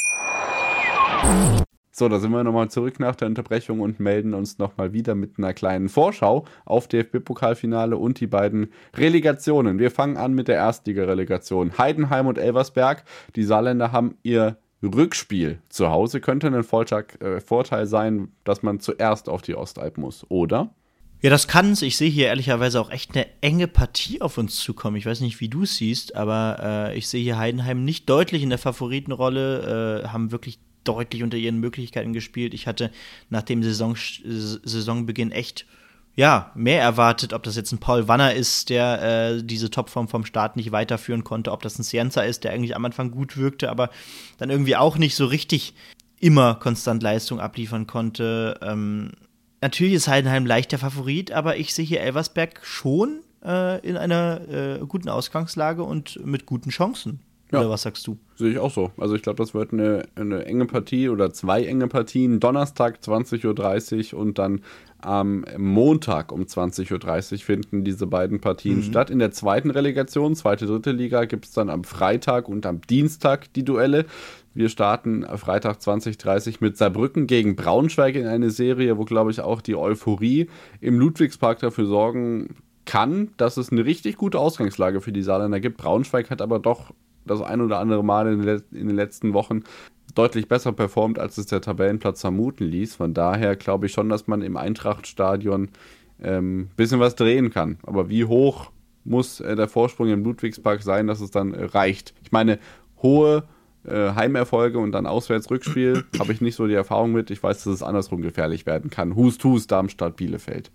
So, da sind wir nochmal zurück nach der Unterbrechung und melden uns nochmal wieder mit einer kleinen Vorschau auf DFB-Pokalfinale und die beiden Relegationen. Wir fangen an mit der Erstliga-Relegation. Heidenheim und Elversberg. Die Saarländer haben ihr Rückspiel zu Hause. Könnte ein Vorteil sein, dass man zuerst auf die Ostalb muss, oder? Ja, das kann es. Ich sehe hier ehrlicherweise auch echt eine enge Partie auf uns zukommen. Ich weiß nicht, wie du es siehst, aber ich sehe hier Heidenheim nicht deutlich in der Favoritenrolle, haben wirklich deutlich unter ihren Möglichkeiten gespielt. Ich hatte nach dem Saisonbeginn echt mehr erwartet, ob das jetzt ein Paul Wanner ist, der diese Topform vom Start nicht weiterführen konnte, ob das ein Cienza ist, der eigentlich am Anfang gut wirkte, aber dann irgendwie auch nicht so richtig immer konstant Leistung abliefern konnte. Natürlich ist Heidenheim leicht der Favorit, aber ich sehe hier Elversberg schon in einer guten Ausgangslage und mit guten Chancen. Ja. Oder was sagst du? Sehe ich auch so. Also ich glaube, das wird eine enge Partie oder 2 enge Partien. Donnerstag 20.30 Uhr und dann am Montag um 20.30 Uhr finden diese beiden Partien statt. In der zweiten Relegation, dritte Liga, gibt es dann am Freitag und am Dienstag die Duelle. Wir starten Freitag 20.30 mit Saarbrücken gegen Braunschweig in eine Serie, wo, glaube ich, auch die Euphorie im Ludwigspark dafür sorgen kann, dass es eine richtig gute Ausgangslage für die Saarländer gibt. Braunschweig hat aber doch das ein oder andere Mal in den letzten Wochen deutlich besser performt, als es der Tabellenplatz vermuten ließ. Von daher glaube ich schon, dass man im Eintracht-Stadion ein bisschen was drehen kann. Aber wie hoch muss der Vorsprung im Ludwigspark sein, dass es dann reicht? Ich meine, hohe Heimerfolge und dann Auswärtsrückspiel habe ich nicht so die Erfahrung mit. Ich weiß, dass es andersrum gefährlich werden kann. Hust, Darmstadt, Bielefeld.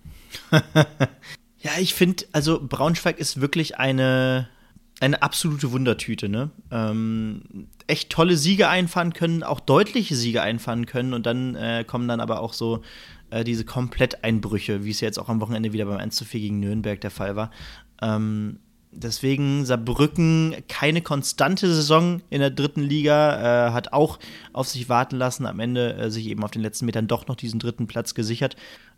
Ja, ich finde, also Braunschweig ist wirklich eine absolute Wundertüte, ne? Echt tolle Siege einfahren können, auch deutliche Siege einfahren können und dann kommen dann aber auch so diese Kompletteinbrüche, wie es jetzt auch am Wochenende wieder beim 1:4 gegen Nürnberg der Fall war. Deswegen Saarbrücken keine konstante Saison in der dritten Liga, hat auch auf sich warten lassen, am Ende sich eben auf den letzten Metern doch noch diesen dritten Platz gesichert.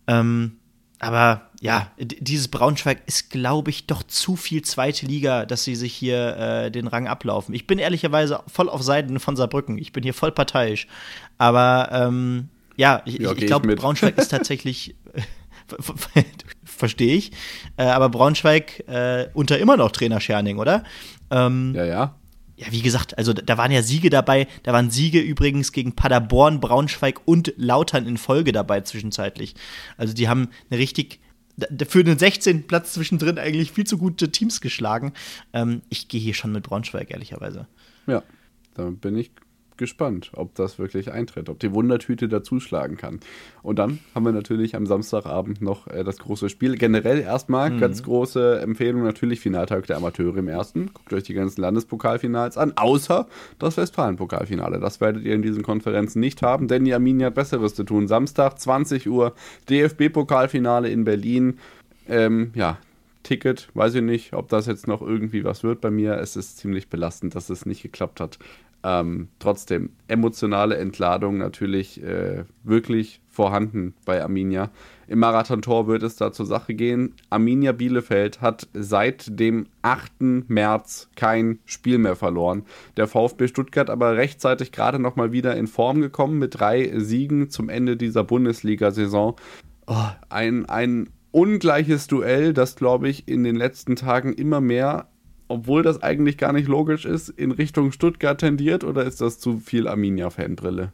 Aber ja, dieses Braunschweig ist, glaube ich, doch zu viel zweite Liga, dass sie sich hier den Rang ablaufen. Ich bin ehrlicherweise voll auf Seiten von Saarbrücken. Ich bin hier voll parteiisch. Aber ich glaube, Braunschweig ist tatsächlich verstehe ich. Aber Braunschweig unter immer noch Trainer Scherning, oder? Ja. Ja, wie gesagt, also da waren ja Siege dabei. Da waren Siege übrigens gegen Paderborn, Braunschweig und Lautern in Folge dabei zwischenzeitlich. Also die haben eine richtig, für den 16. Platz zwischendrin eigentlich viel zu gute Teams geschlagen. Ich gehe hier schon mit Braunschweig, ehrlicherweise. Ja, da bin ich gespannt, ob das wirklich eintritt, ob die Wundertüte dazuschlagen kann. Und dann haben wir natürlich am Samstagabend noch das große Spiel. Generell erstmal ganz große Empfehlung, natürlich Finaltag der Amateure im ersten. Guckt euch die ganzen Landespokalfinals an, außer das Westfalen-Pokalfinale. Das werdet ihr in diesen Konferenzen nicht haben, denn die Arminia hat Besseres zu tun. Samstag, 20 Uhr, DFB-Pokalfinale in Berlin. Ticket, weiß ich nicht, ob das jetzt noch irgendwie was wird bei mir. Es ist ziemlich belastend, dass es nicht geklappt hat. Trotzdem, emotionale Entladung natürlich wirklich vorhanden bei Arminia. Im Marathontor wird es da zur Sache gehen. Arminia Bielefeld hat seit dem 8. März kein Spiel mehr verloren. Der VfB Stuttgart aber rechtzeitig gerade noch mal wieder in Form gekommen mit 3 Siegen zum Ende dieser Bundesliga-Saison. Ein ungleiches Duell, das, glaube ich, in den letzten Tagen immer mehr, obwohl das eigentlich gar nicht logisch ist, in Richtung Stuttgart tendiert, oder ist das zu viel Arminia-Fanbrille?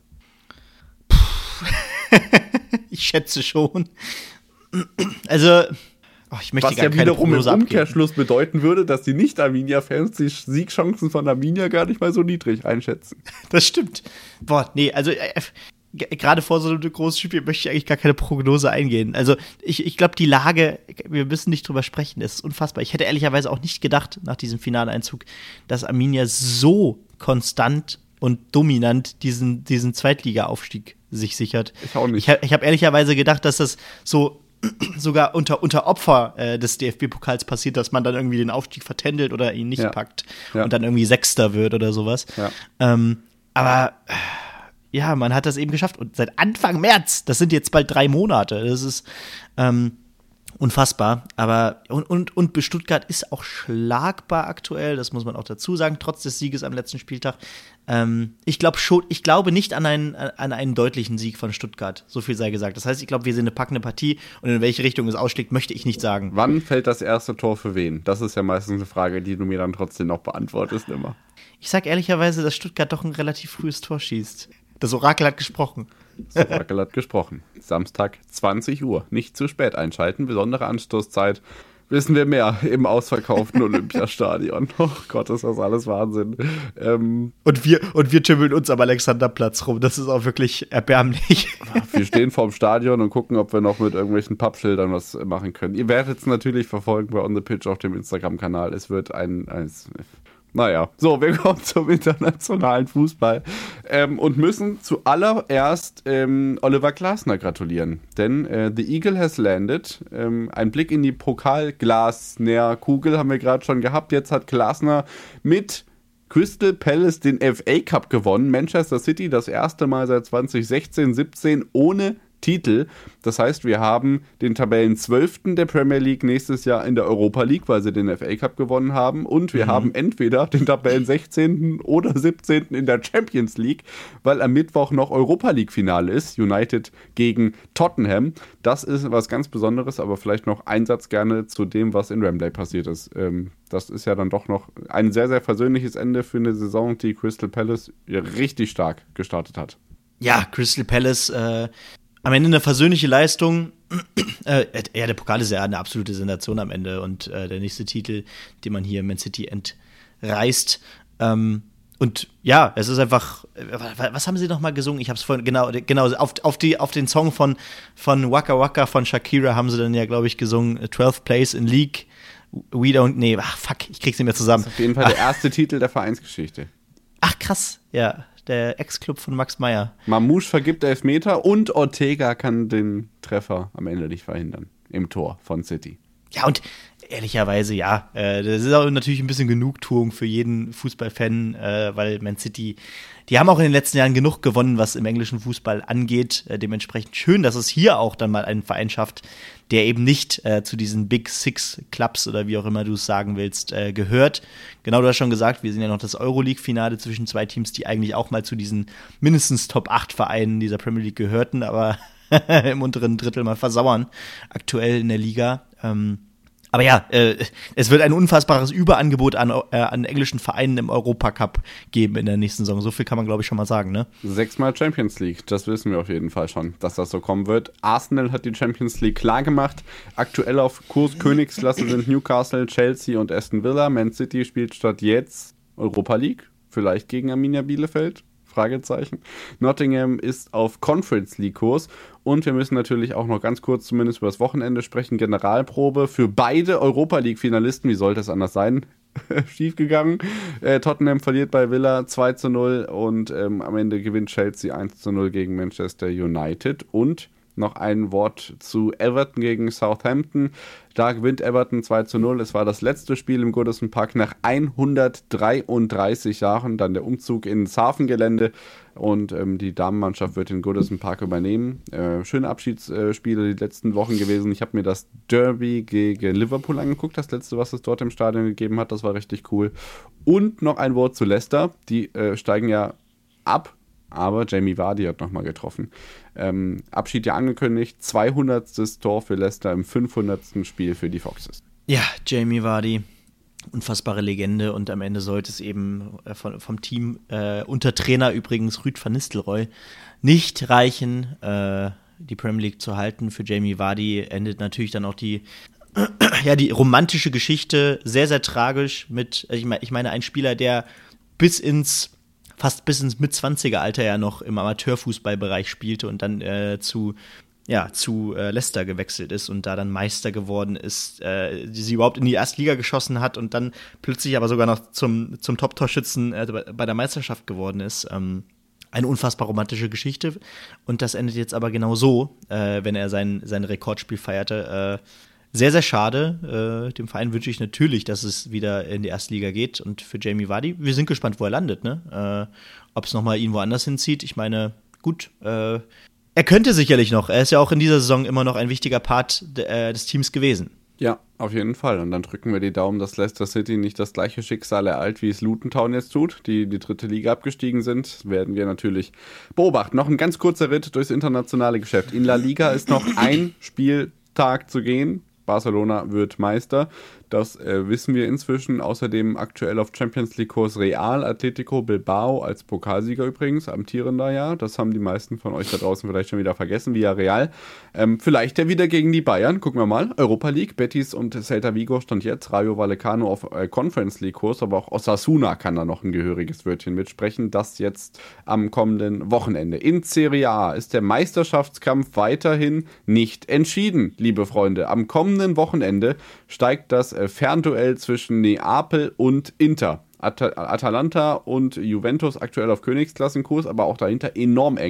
Ich schätze schon. Also, ich möchte gar keine Prognose im Umkehrschluss bedeuten würde, dass die Nicht-Arminia-Fans die Siegchancen von Arminia gar nicht mal so niedrig einschätzen. Das stimmt. Also gerade vor so einem großen Spiel möchte ich eigentlich gar keine Prognose eingehen. Also ich glaube, die Lage, wir müssen nicht drüber sprechen, das ist unfassbar. Ich hätte ehrlicherweise auch nicht gedacht, nach diesem Finaleinzug, dass Arminia so konstant und dominant diesen Zweitliga-Aufstieg sich sichert. Ich auch nicht. Ich habe ehrlicherweise gedacht, dass das so sogar unter Opfer des DFB-Pokals passiert, dass man dann irgendwie den Aufstieg vertändelt oder ihn nicht packt und dann irgendwie Sechster wird oder sowas. Ja. Aber ja, man hat das eben geschafft. Und seit Anfang März, das sind jetzt bald 3 Monate, das ist unfassbar. Aber und Stuttgart ist auch schlagbar aktuell, das muss man auch dazu sagen, trotz des Sieges am letzten Spieltag. Ich glaube nicht an einen deutlichen Sieg von Stuttgart, so viel sei gesagt. Das heißt, ich glaube, wir sehen eine packende Partie und in welche Richtung es ausschlägt, möchte ich nicht sagen. Wann fällt das erste Tor für wen? Das ist ja meistens eine Frage, die du mir dann trotzdem noch beantwortest immer. Ich sag ehrlicherweise, dass Stuttgart doch ein relativ frühes Tor schießt. Das Orakel hat gesprochen. Das Orakel hat gesprochen. Samstag, 20 Uhr. Nicht zu spät einschalten. Besondere Anstoßzeit. Wissen wir mehr im ausverkauften Olympiastadion. Oh Gott, ist das alles Wahnsinn. Und wir tümmeln uns am Alexanderplatz rum. Das ist auch wirklich erbärmlich. Wir stehen vorm Stadion und gucken, ob wir noch mit irgendwelchen Pappschildern was machen können. Ihr werdet es natürlich verfolgen bei On The Pitch auf dem Instagram-Kanal. Es wird naja, so, wir kommen zum internationalen Fußball und müssen zuallererst Oliver Glasner gratulieren. Denn The Eagle has landed. Ein Blick in die Pokalglasner-Kugel haben wir gerade schon gehabt. Jetzt hat Glasner mit Crystal Palace den FA Cup gewonnen. Manchester City das erste Mal seit 2016, 17 ohne Titel. Das heißt, wir haben den Tabellenzwölften der Premier League nächstes Jahr in der Europa League, weil sie den FA Cup gewonnen haben. Und wir haben entweder den Tabellen-16. oder 17. in der Champions League, weil am Mittwoch noch Europa League-Finale ist. United gegen Tottenham. Das ist was ganz Besonderes, aber vielleicht noch ein Satz gerne zu dem, was in Wembley passiert ist. Das ist ja dann doch noch ein sehr, sehr versöhnliches Ende für eine Saison, die Crystal Palace richtig stark gestartet hat. Ja, Crystal Palace am Ende eine versöhnliche Leistung. Der Pokal ist ja eine absolute Sensation am Ende und der nächste Titel, den man hier Man City entreißt. Und ja, es ist einfach, was haben sie nochmal gesungen? Ich habe es vorhin, genau, auf den Song von Waka Waka von Shakira haben sie dann ja, glaube ich, gesungen, 12th Place in League, ich krieg's nicht mehr zusammen. Das ist auf jeden Fall der erste Titel der Vereinsgeschichte. Ach, krass, ja. Der Ex-Club von Max Meyer. Mamouche vergibt Elfmeter und Ortega kann den Treffer am Ende nicht verhindern. Im Tor von City. Ja, und ehrlicherweise, ja, das ist auch natürlich ein bisschen Genugtuung für jeden Fußballfan, weil Man City, die haben auch in den letzten Jahren genug gewonnen, was im englischen Fußball angeht. Dementsprechend schön, dass es hier auch dann mal einen Verein schafft, der eben nicht zu diesen Big Six Clubs oder wie auch immer du es sagen willst, gehört. Genau, du hast schon gesagt, wir sind ja noch das Euroleague-Finale zwischen zwei Teams, die eigentlich auch mal zu diesen mindestens Top 8 Vereinen dieser Premier League gehörten, aber im unteren Drittel mal versauern, aktuell in der Liga. Aber ja, es wird ein unfassbares Überangebot an englischen Vereinen im Europacup geben in der nächsten Saison. So viel kann man, glaube ich, schon mal sagen, ne? 6-mal Champions League, das wissen wir auf jeden Fall schon, dass das so kommen wird. Arsenal hat die Champions League klar gemacht. Aktuell auf Kurs Königsklasse sind Newcastle, Chelsea und Aston Villa. Man City spielt statt jetzt Europa League, vielleicht gegen Arminia Bielefeld. Fragezeichen. Nottingham ist auf Conference League Kurs und wir müssen natürlich auch noch ganz kurz zumindest über das Wochenende sprechen. Generalprobe für beide Europa League Finalisten. Wie sollte es anders sein? Schiefgegangen. Tottenham verliert bei Villa 2-0 und am Ende gewinnt Chelsea 1-0 gegen Manchester United. Und noch ein Wort zu Everton gegen Southampton. Da gewinnt Everton 2-0. Es war das letzte Spiel im Goodison Park nach 133 Jahren. Dann der Umzug ins Hafengelände und die Damenmannschaft wird den Goodison Park übernehmen. Schöne Abschiedsspiele die letzten Wochen gewesen. Ich habe mir das Derby gegen Liverpool angeguckt, das letzte, was es dort im Stadion gegeben hat. Das war richtig cool. Und noch ein Wort zu Leicester. Die steigen ja ab. Aber Jamie Vardy hat nochmal getroffen. Abschied ja angekündigt, 200. Tor für Leicester im 500. Spiel für die Foxes. Ja, Jamie Vardy, unfassbare Legende und am Ende sollte es eben vom Team unter Trainer übrigens Ruud van Nistelrooy nicht reichen, die Premier League zu halten. Für Jamie Vardy endet natürlich dann auch die romantische Geschichte sehr, sehr tragisch mit, ich meine, ein Spieler, der fast bis ins Mit-20er-Alter ja noch im Amateurfußballbereich spielte und dann zu Leicester gewechselt ist und da dann Meister geworden ist, die sie überhaupt in die Erstliga geschossen hat und dann plötzlich aber sogar noch zum Top-Torschützen bei der Meisterschaft geworden ist. Eine unfassbar romantische Geschichte und das endet jetzt aber genau so, wenn er sein Rekordspiel feierte. Sehr, sehr schade. Dem Verein wünsche ich natürlich, dass es wieder in die Erstliga geht. Und für Jamie Vardy, wir sind gespannt, wo er landet, ne? Ob es nochmal ihn woanders hinzieht. Ich meine, gut, er könnte sicherlich noch. Er ist ja auch in dieser Saison immer noch ein wichtiger Part des Teams gewesen. Ja, auf jeden Fall. Und dann drücken wir die Daumen, dass Leicester City nicht das gleiche Schicksal ereilt, wie es Luton Town jetzt tut, die dritte Liga abgestiegen sind. Das werden wir natürlich beobachten. Noch ein ganz kurzer Ritt durchs internationale Geschäft. In La Liga ist noch ein Spieltag zu gehen. Barcelona wird Meister. Das wissen wir inzwischen. Außerdem aktuell auf Champions League Kurs Real Atletico Bilbao als Pokalsieger übrigens, amtierender ja. Das haben die meisten von euch da draußen vielleicht schon wieder vergessen, Villarreal. Vielleicht ja wieder gegen die Bayern. Gucken wir mal. Europa League, Betis und Celta Vigo stand jetzt. Rayo Vallecano auf Conference League Kurs, aber auch Osasuna kann da noch ein gehöriges Wörtchen mitsprechen. Das jetzt am kommenden Wochenende. In Serie A ist der Meisterschaftskampf weiterhin nicht entschieden, liebe Freunde. Am kommenden Wochenende steigt das Fernduell zwischen Neapel und Inter. Atalanta und Juventus aktuell auf Königsklassenkurs, aber auch dahinter enorm eng.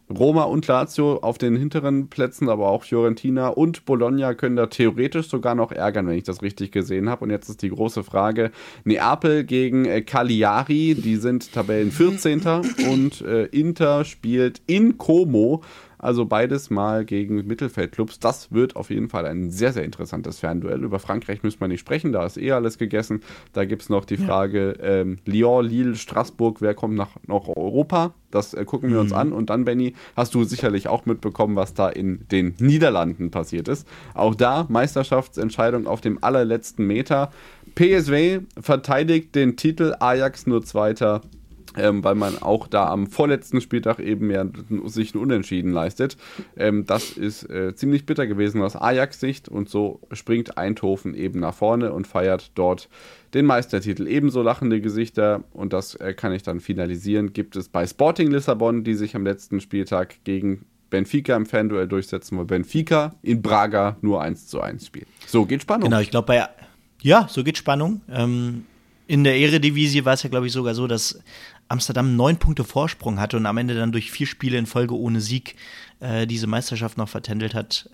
Roma und Lazio auf den hinteren Plätzen, aber auch Fiorentina und Bologna können da theoretisch sogar noch ärgern, wenn ich das richtig gesehen habe. Und jetzt ist die große Frage, Neapel gegen Cagliari, die sind Tabellen 14. und Inter spielt in Como, also beides mal gegen Mittelfeldclubs. Das wird auf jeden Fall ein sehr, sehr interessantes Fernduell. Über Frankreich müssen wir nicht sprechen, da ist alles gegessen. Da gibt es noch die Frage Lyon, Lille, Straßburg, wer kommt nach Europa? Das gucken wir uns an. Und dann, Benni, hast du sicherlich auch mitbekommen, was da in den Niederlanden passiert ist. Auch da Meisterschaftsentscheidung auf dem allerletzten Meter. PSV verteidigt den Titel, Ajax nur Zweiter. Weil man auch da am vorletzten Spieltag eben ja sich ein Unentschieden leistet. Das ist ziemlich bitter gewesen aus Ajax-Sicht und so springt Eindhoven eben nach vorne und feiert dort den Meistertitel. Ebenso lachende Gesichter, und das kann ich dann finalisieren, gibt es bei Sporting Lissabon, die sich am letzten Spieltag gegen Benfica im Fanduell durchsetzen, weil Benfica in Braga nur 1:1 spielt. So geht Spannung. Genau, ich glaube so geht Spannung. In der Eredivisie war es ja, glaube ich, sogar so, dass Amsterdam 9 Punkte Vorsprung hatte und am Ende dann durch 4 Spiele in Folge ohne Sieg diese Meisterschaft noch vertändelt hat.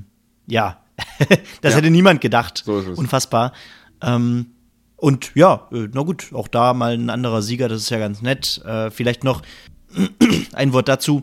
Das hätte niemand gedacht. So ist es. Unfassbar. Und ja, na gut, auch da mal ein anderer Sieger, das ist ja ganz nett. Vielleicht noch ein Wort dazu.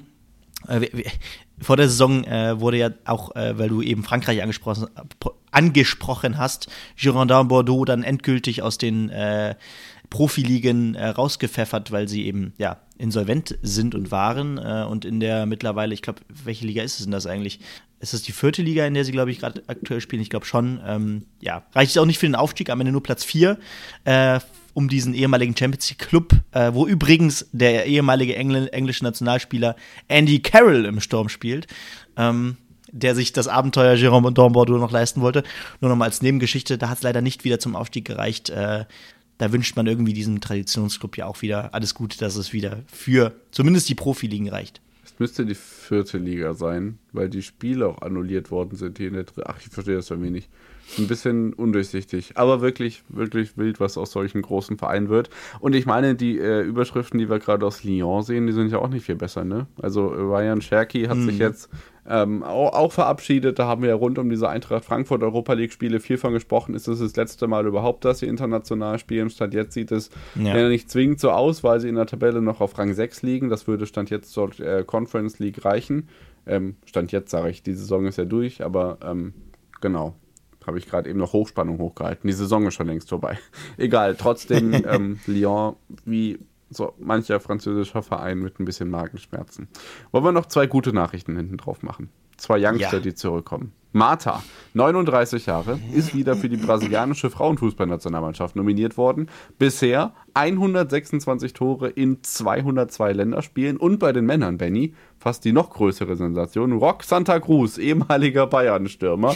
Vor der Saison wurde ja auch, weil du eben Frankreich angesprochen hast, Girondins Bordeaux dann endgültig aus den Profiligen rausgepfeffert, weil sie eben insolvent sind und waren. Und in der mittlerweile, ich glaube, welche Liga ist es denn das eigentlich? Ist es die 4. Liga, in der sie, glaube ich, gerade aktuell spielen? Ich glaube schon. Reicht es auch nicht für den Aufstieg, am Ende nur Platz 4. Um diesen ehemaligen Champions League Club, wo übrigens der ehemalige englische Nationalspieler Andy Carroll im Sturm spielt, der sich das Abenteuer Girondins Bordeaux noch leisten wollte. Nur noch mal als Nebengeschichte, da hat es leider nicht wieder zum Aufstieg gereicht. Da wünscht man irgendwie diesem Traditionsclub ja auch wieder alles Gute, dass es wieder für zumindest die Profiligen reicht. Es müsste die 4. Liga sein, weil die Spiele auch annulliert worden sind hier in der 3. Ach, ich verstehe das irgendwie nicht. Ein bisschen undurchsichtig, aber wirklich, wirklich wild, was aus solchen großen Vereinen wird. Und ich meine, die Überschriften, die wir gerade aus Lyon sehen, die sind ja auch nicht viel besser, ne? Also Ryan Cherky hat sich jetzt auch verabschiedet. Da haben wir ja rund um diese Eintracht Frankfurt Europa League Spiele viel von gesprochen. Ist das letzte Mal überhaupt, dass sie international spielen? Stand jetzt sieht es ja nicht zwingend so aus, weil sie in der Tabelle noch auf Rang 6 liegen. Das würde Stand jetzt zur Conference League reichen. Stand jetzt, sage ich, die Saison ist ja durch, aber genau. Habe ich gerade eben noch Hochspannung hochgehalten. Die Saison ist schon längst vorbei. Egal, trotzdem Lyon wie so mancher französischer Verein mit ein bisschen Magenschmerzen. Wollen wir noch 2 gute Nachrichten hinten drauf machen? 2 Youngster, die zurückkommen. Marta, 39 Jahre, ist wieder für die brasilianische Frauenfußballnationalmannschaft nominiert worden. Bisher 126 Tore in 202 Länderspielen. Und bei den Männern, Benni, fast die noch größere Sensation, Roque Santa Cruz, ehemaliger Bayern-Stürmer,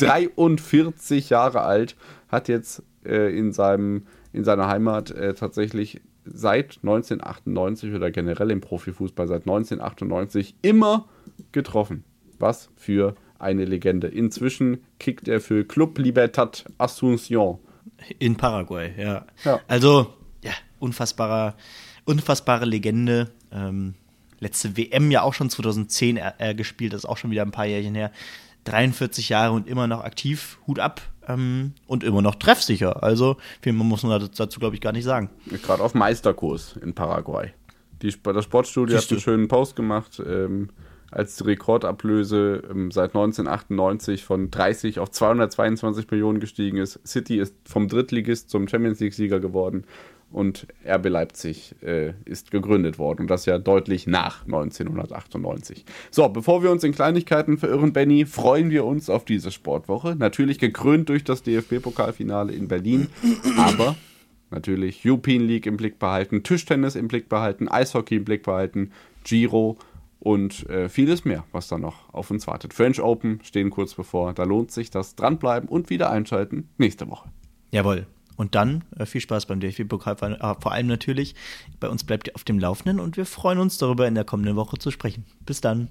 43 Jahre alt, hat jetzt in seiner Heimat tatsächlich seit 1998 oder generell im Profifußball seit 1998 immer getroffen. Was für eine Legende. Inzwischen kickt er für Club Libertad Asunción. In Paraguay, ja. Also, unfassbare Legende. Letzte WM ja auch schon 2010 gespielt, das ist auch schon wieder ein paar Jährchen her. 43 Jahre und immer noch aktiv, Hut ab. Und immer noch treffsicher. Also, viel mehr muss man dazu, glaube ich, gar nicht sagen. Gerade auf Meisterkurs in Paraguay. Das Sportstudio hat einen schönen Post gemacht, als die Rekordablöse seit 1998 von 30 auf 222 Millionen gestiegen ist. City ist vom Drittligist zum Champions-League-Sieger geworden und RB Leipzig ist gegründet worden. Und das ja deutlich nach 1998. So, bevor wir uns in Kleinigkeiten verirren, Benni, freuen wir uns auf diese Sportwoche. Natürlich gekrönt durch das DFB-Pokalfinale in Berlin, aber natürlich European League im Blick behalten, Tischtennis im Blick behalten, Eishockey im Blick behalten, Giro und vieles mehr, was da noch auf uns wartet. French Open stehen kurz bevor. Da lohnt sich das Dranbleiben und wieder einschalten nächste Woche. Jawohl. Und dann viel Spaß beim DFB-Pokal, vor allem natürlich. Bei uns bleibt ihr auf dem Laufenden und wir freuen uns darüber, in der kommenden Woche zu sprechen. Bis dann.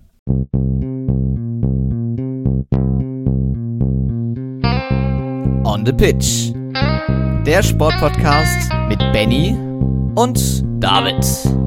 On the Pitch. Der Sportpodcast mit Benni und David.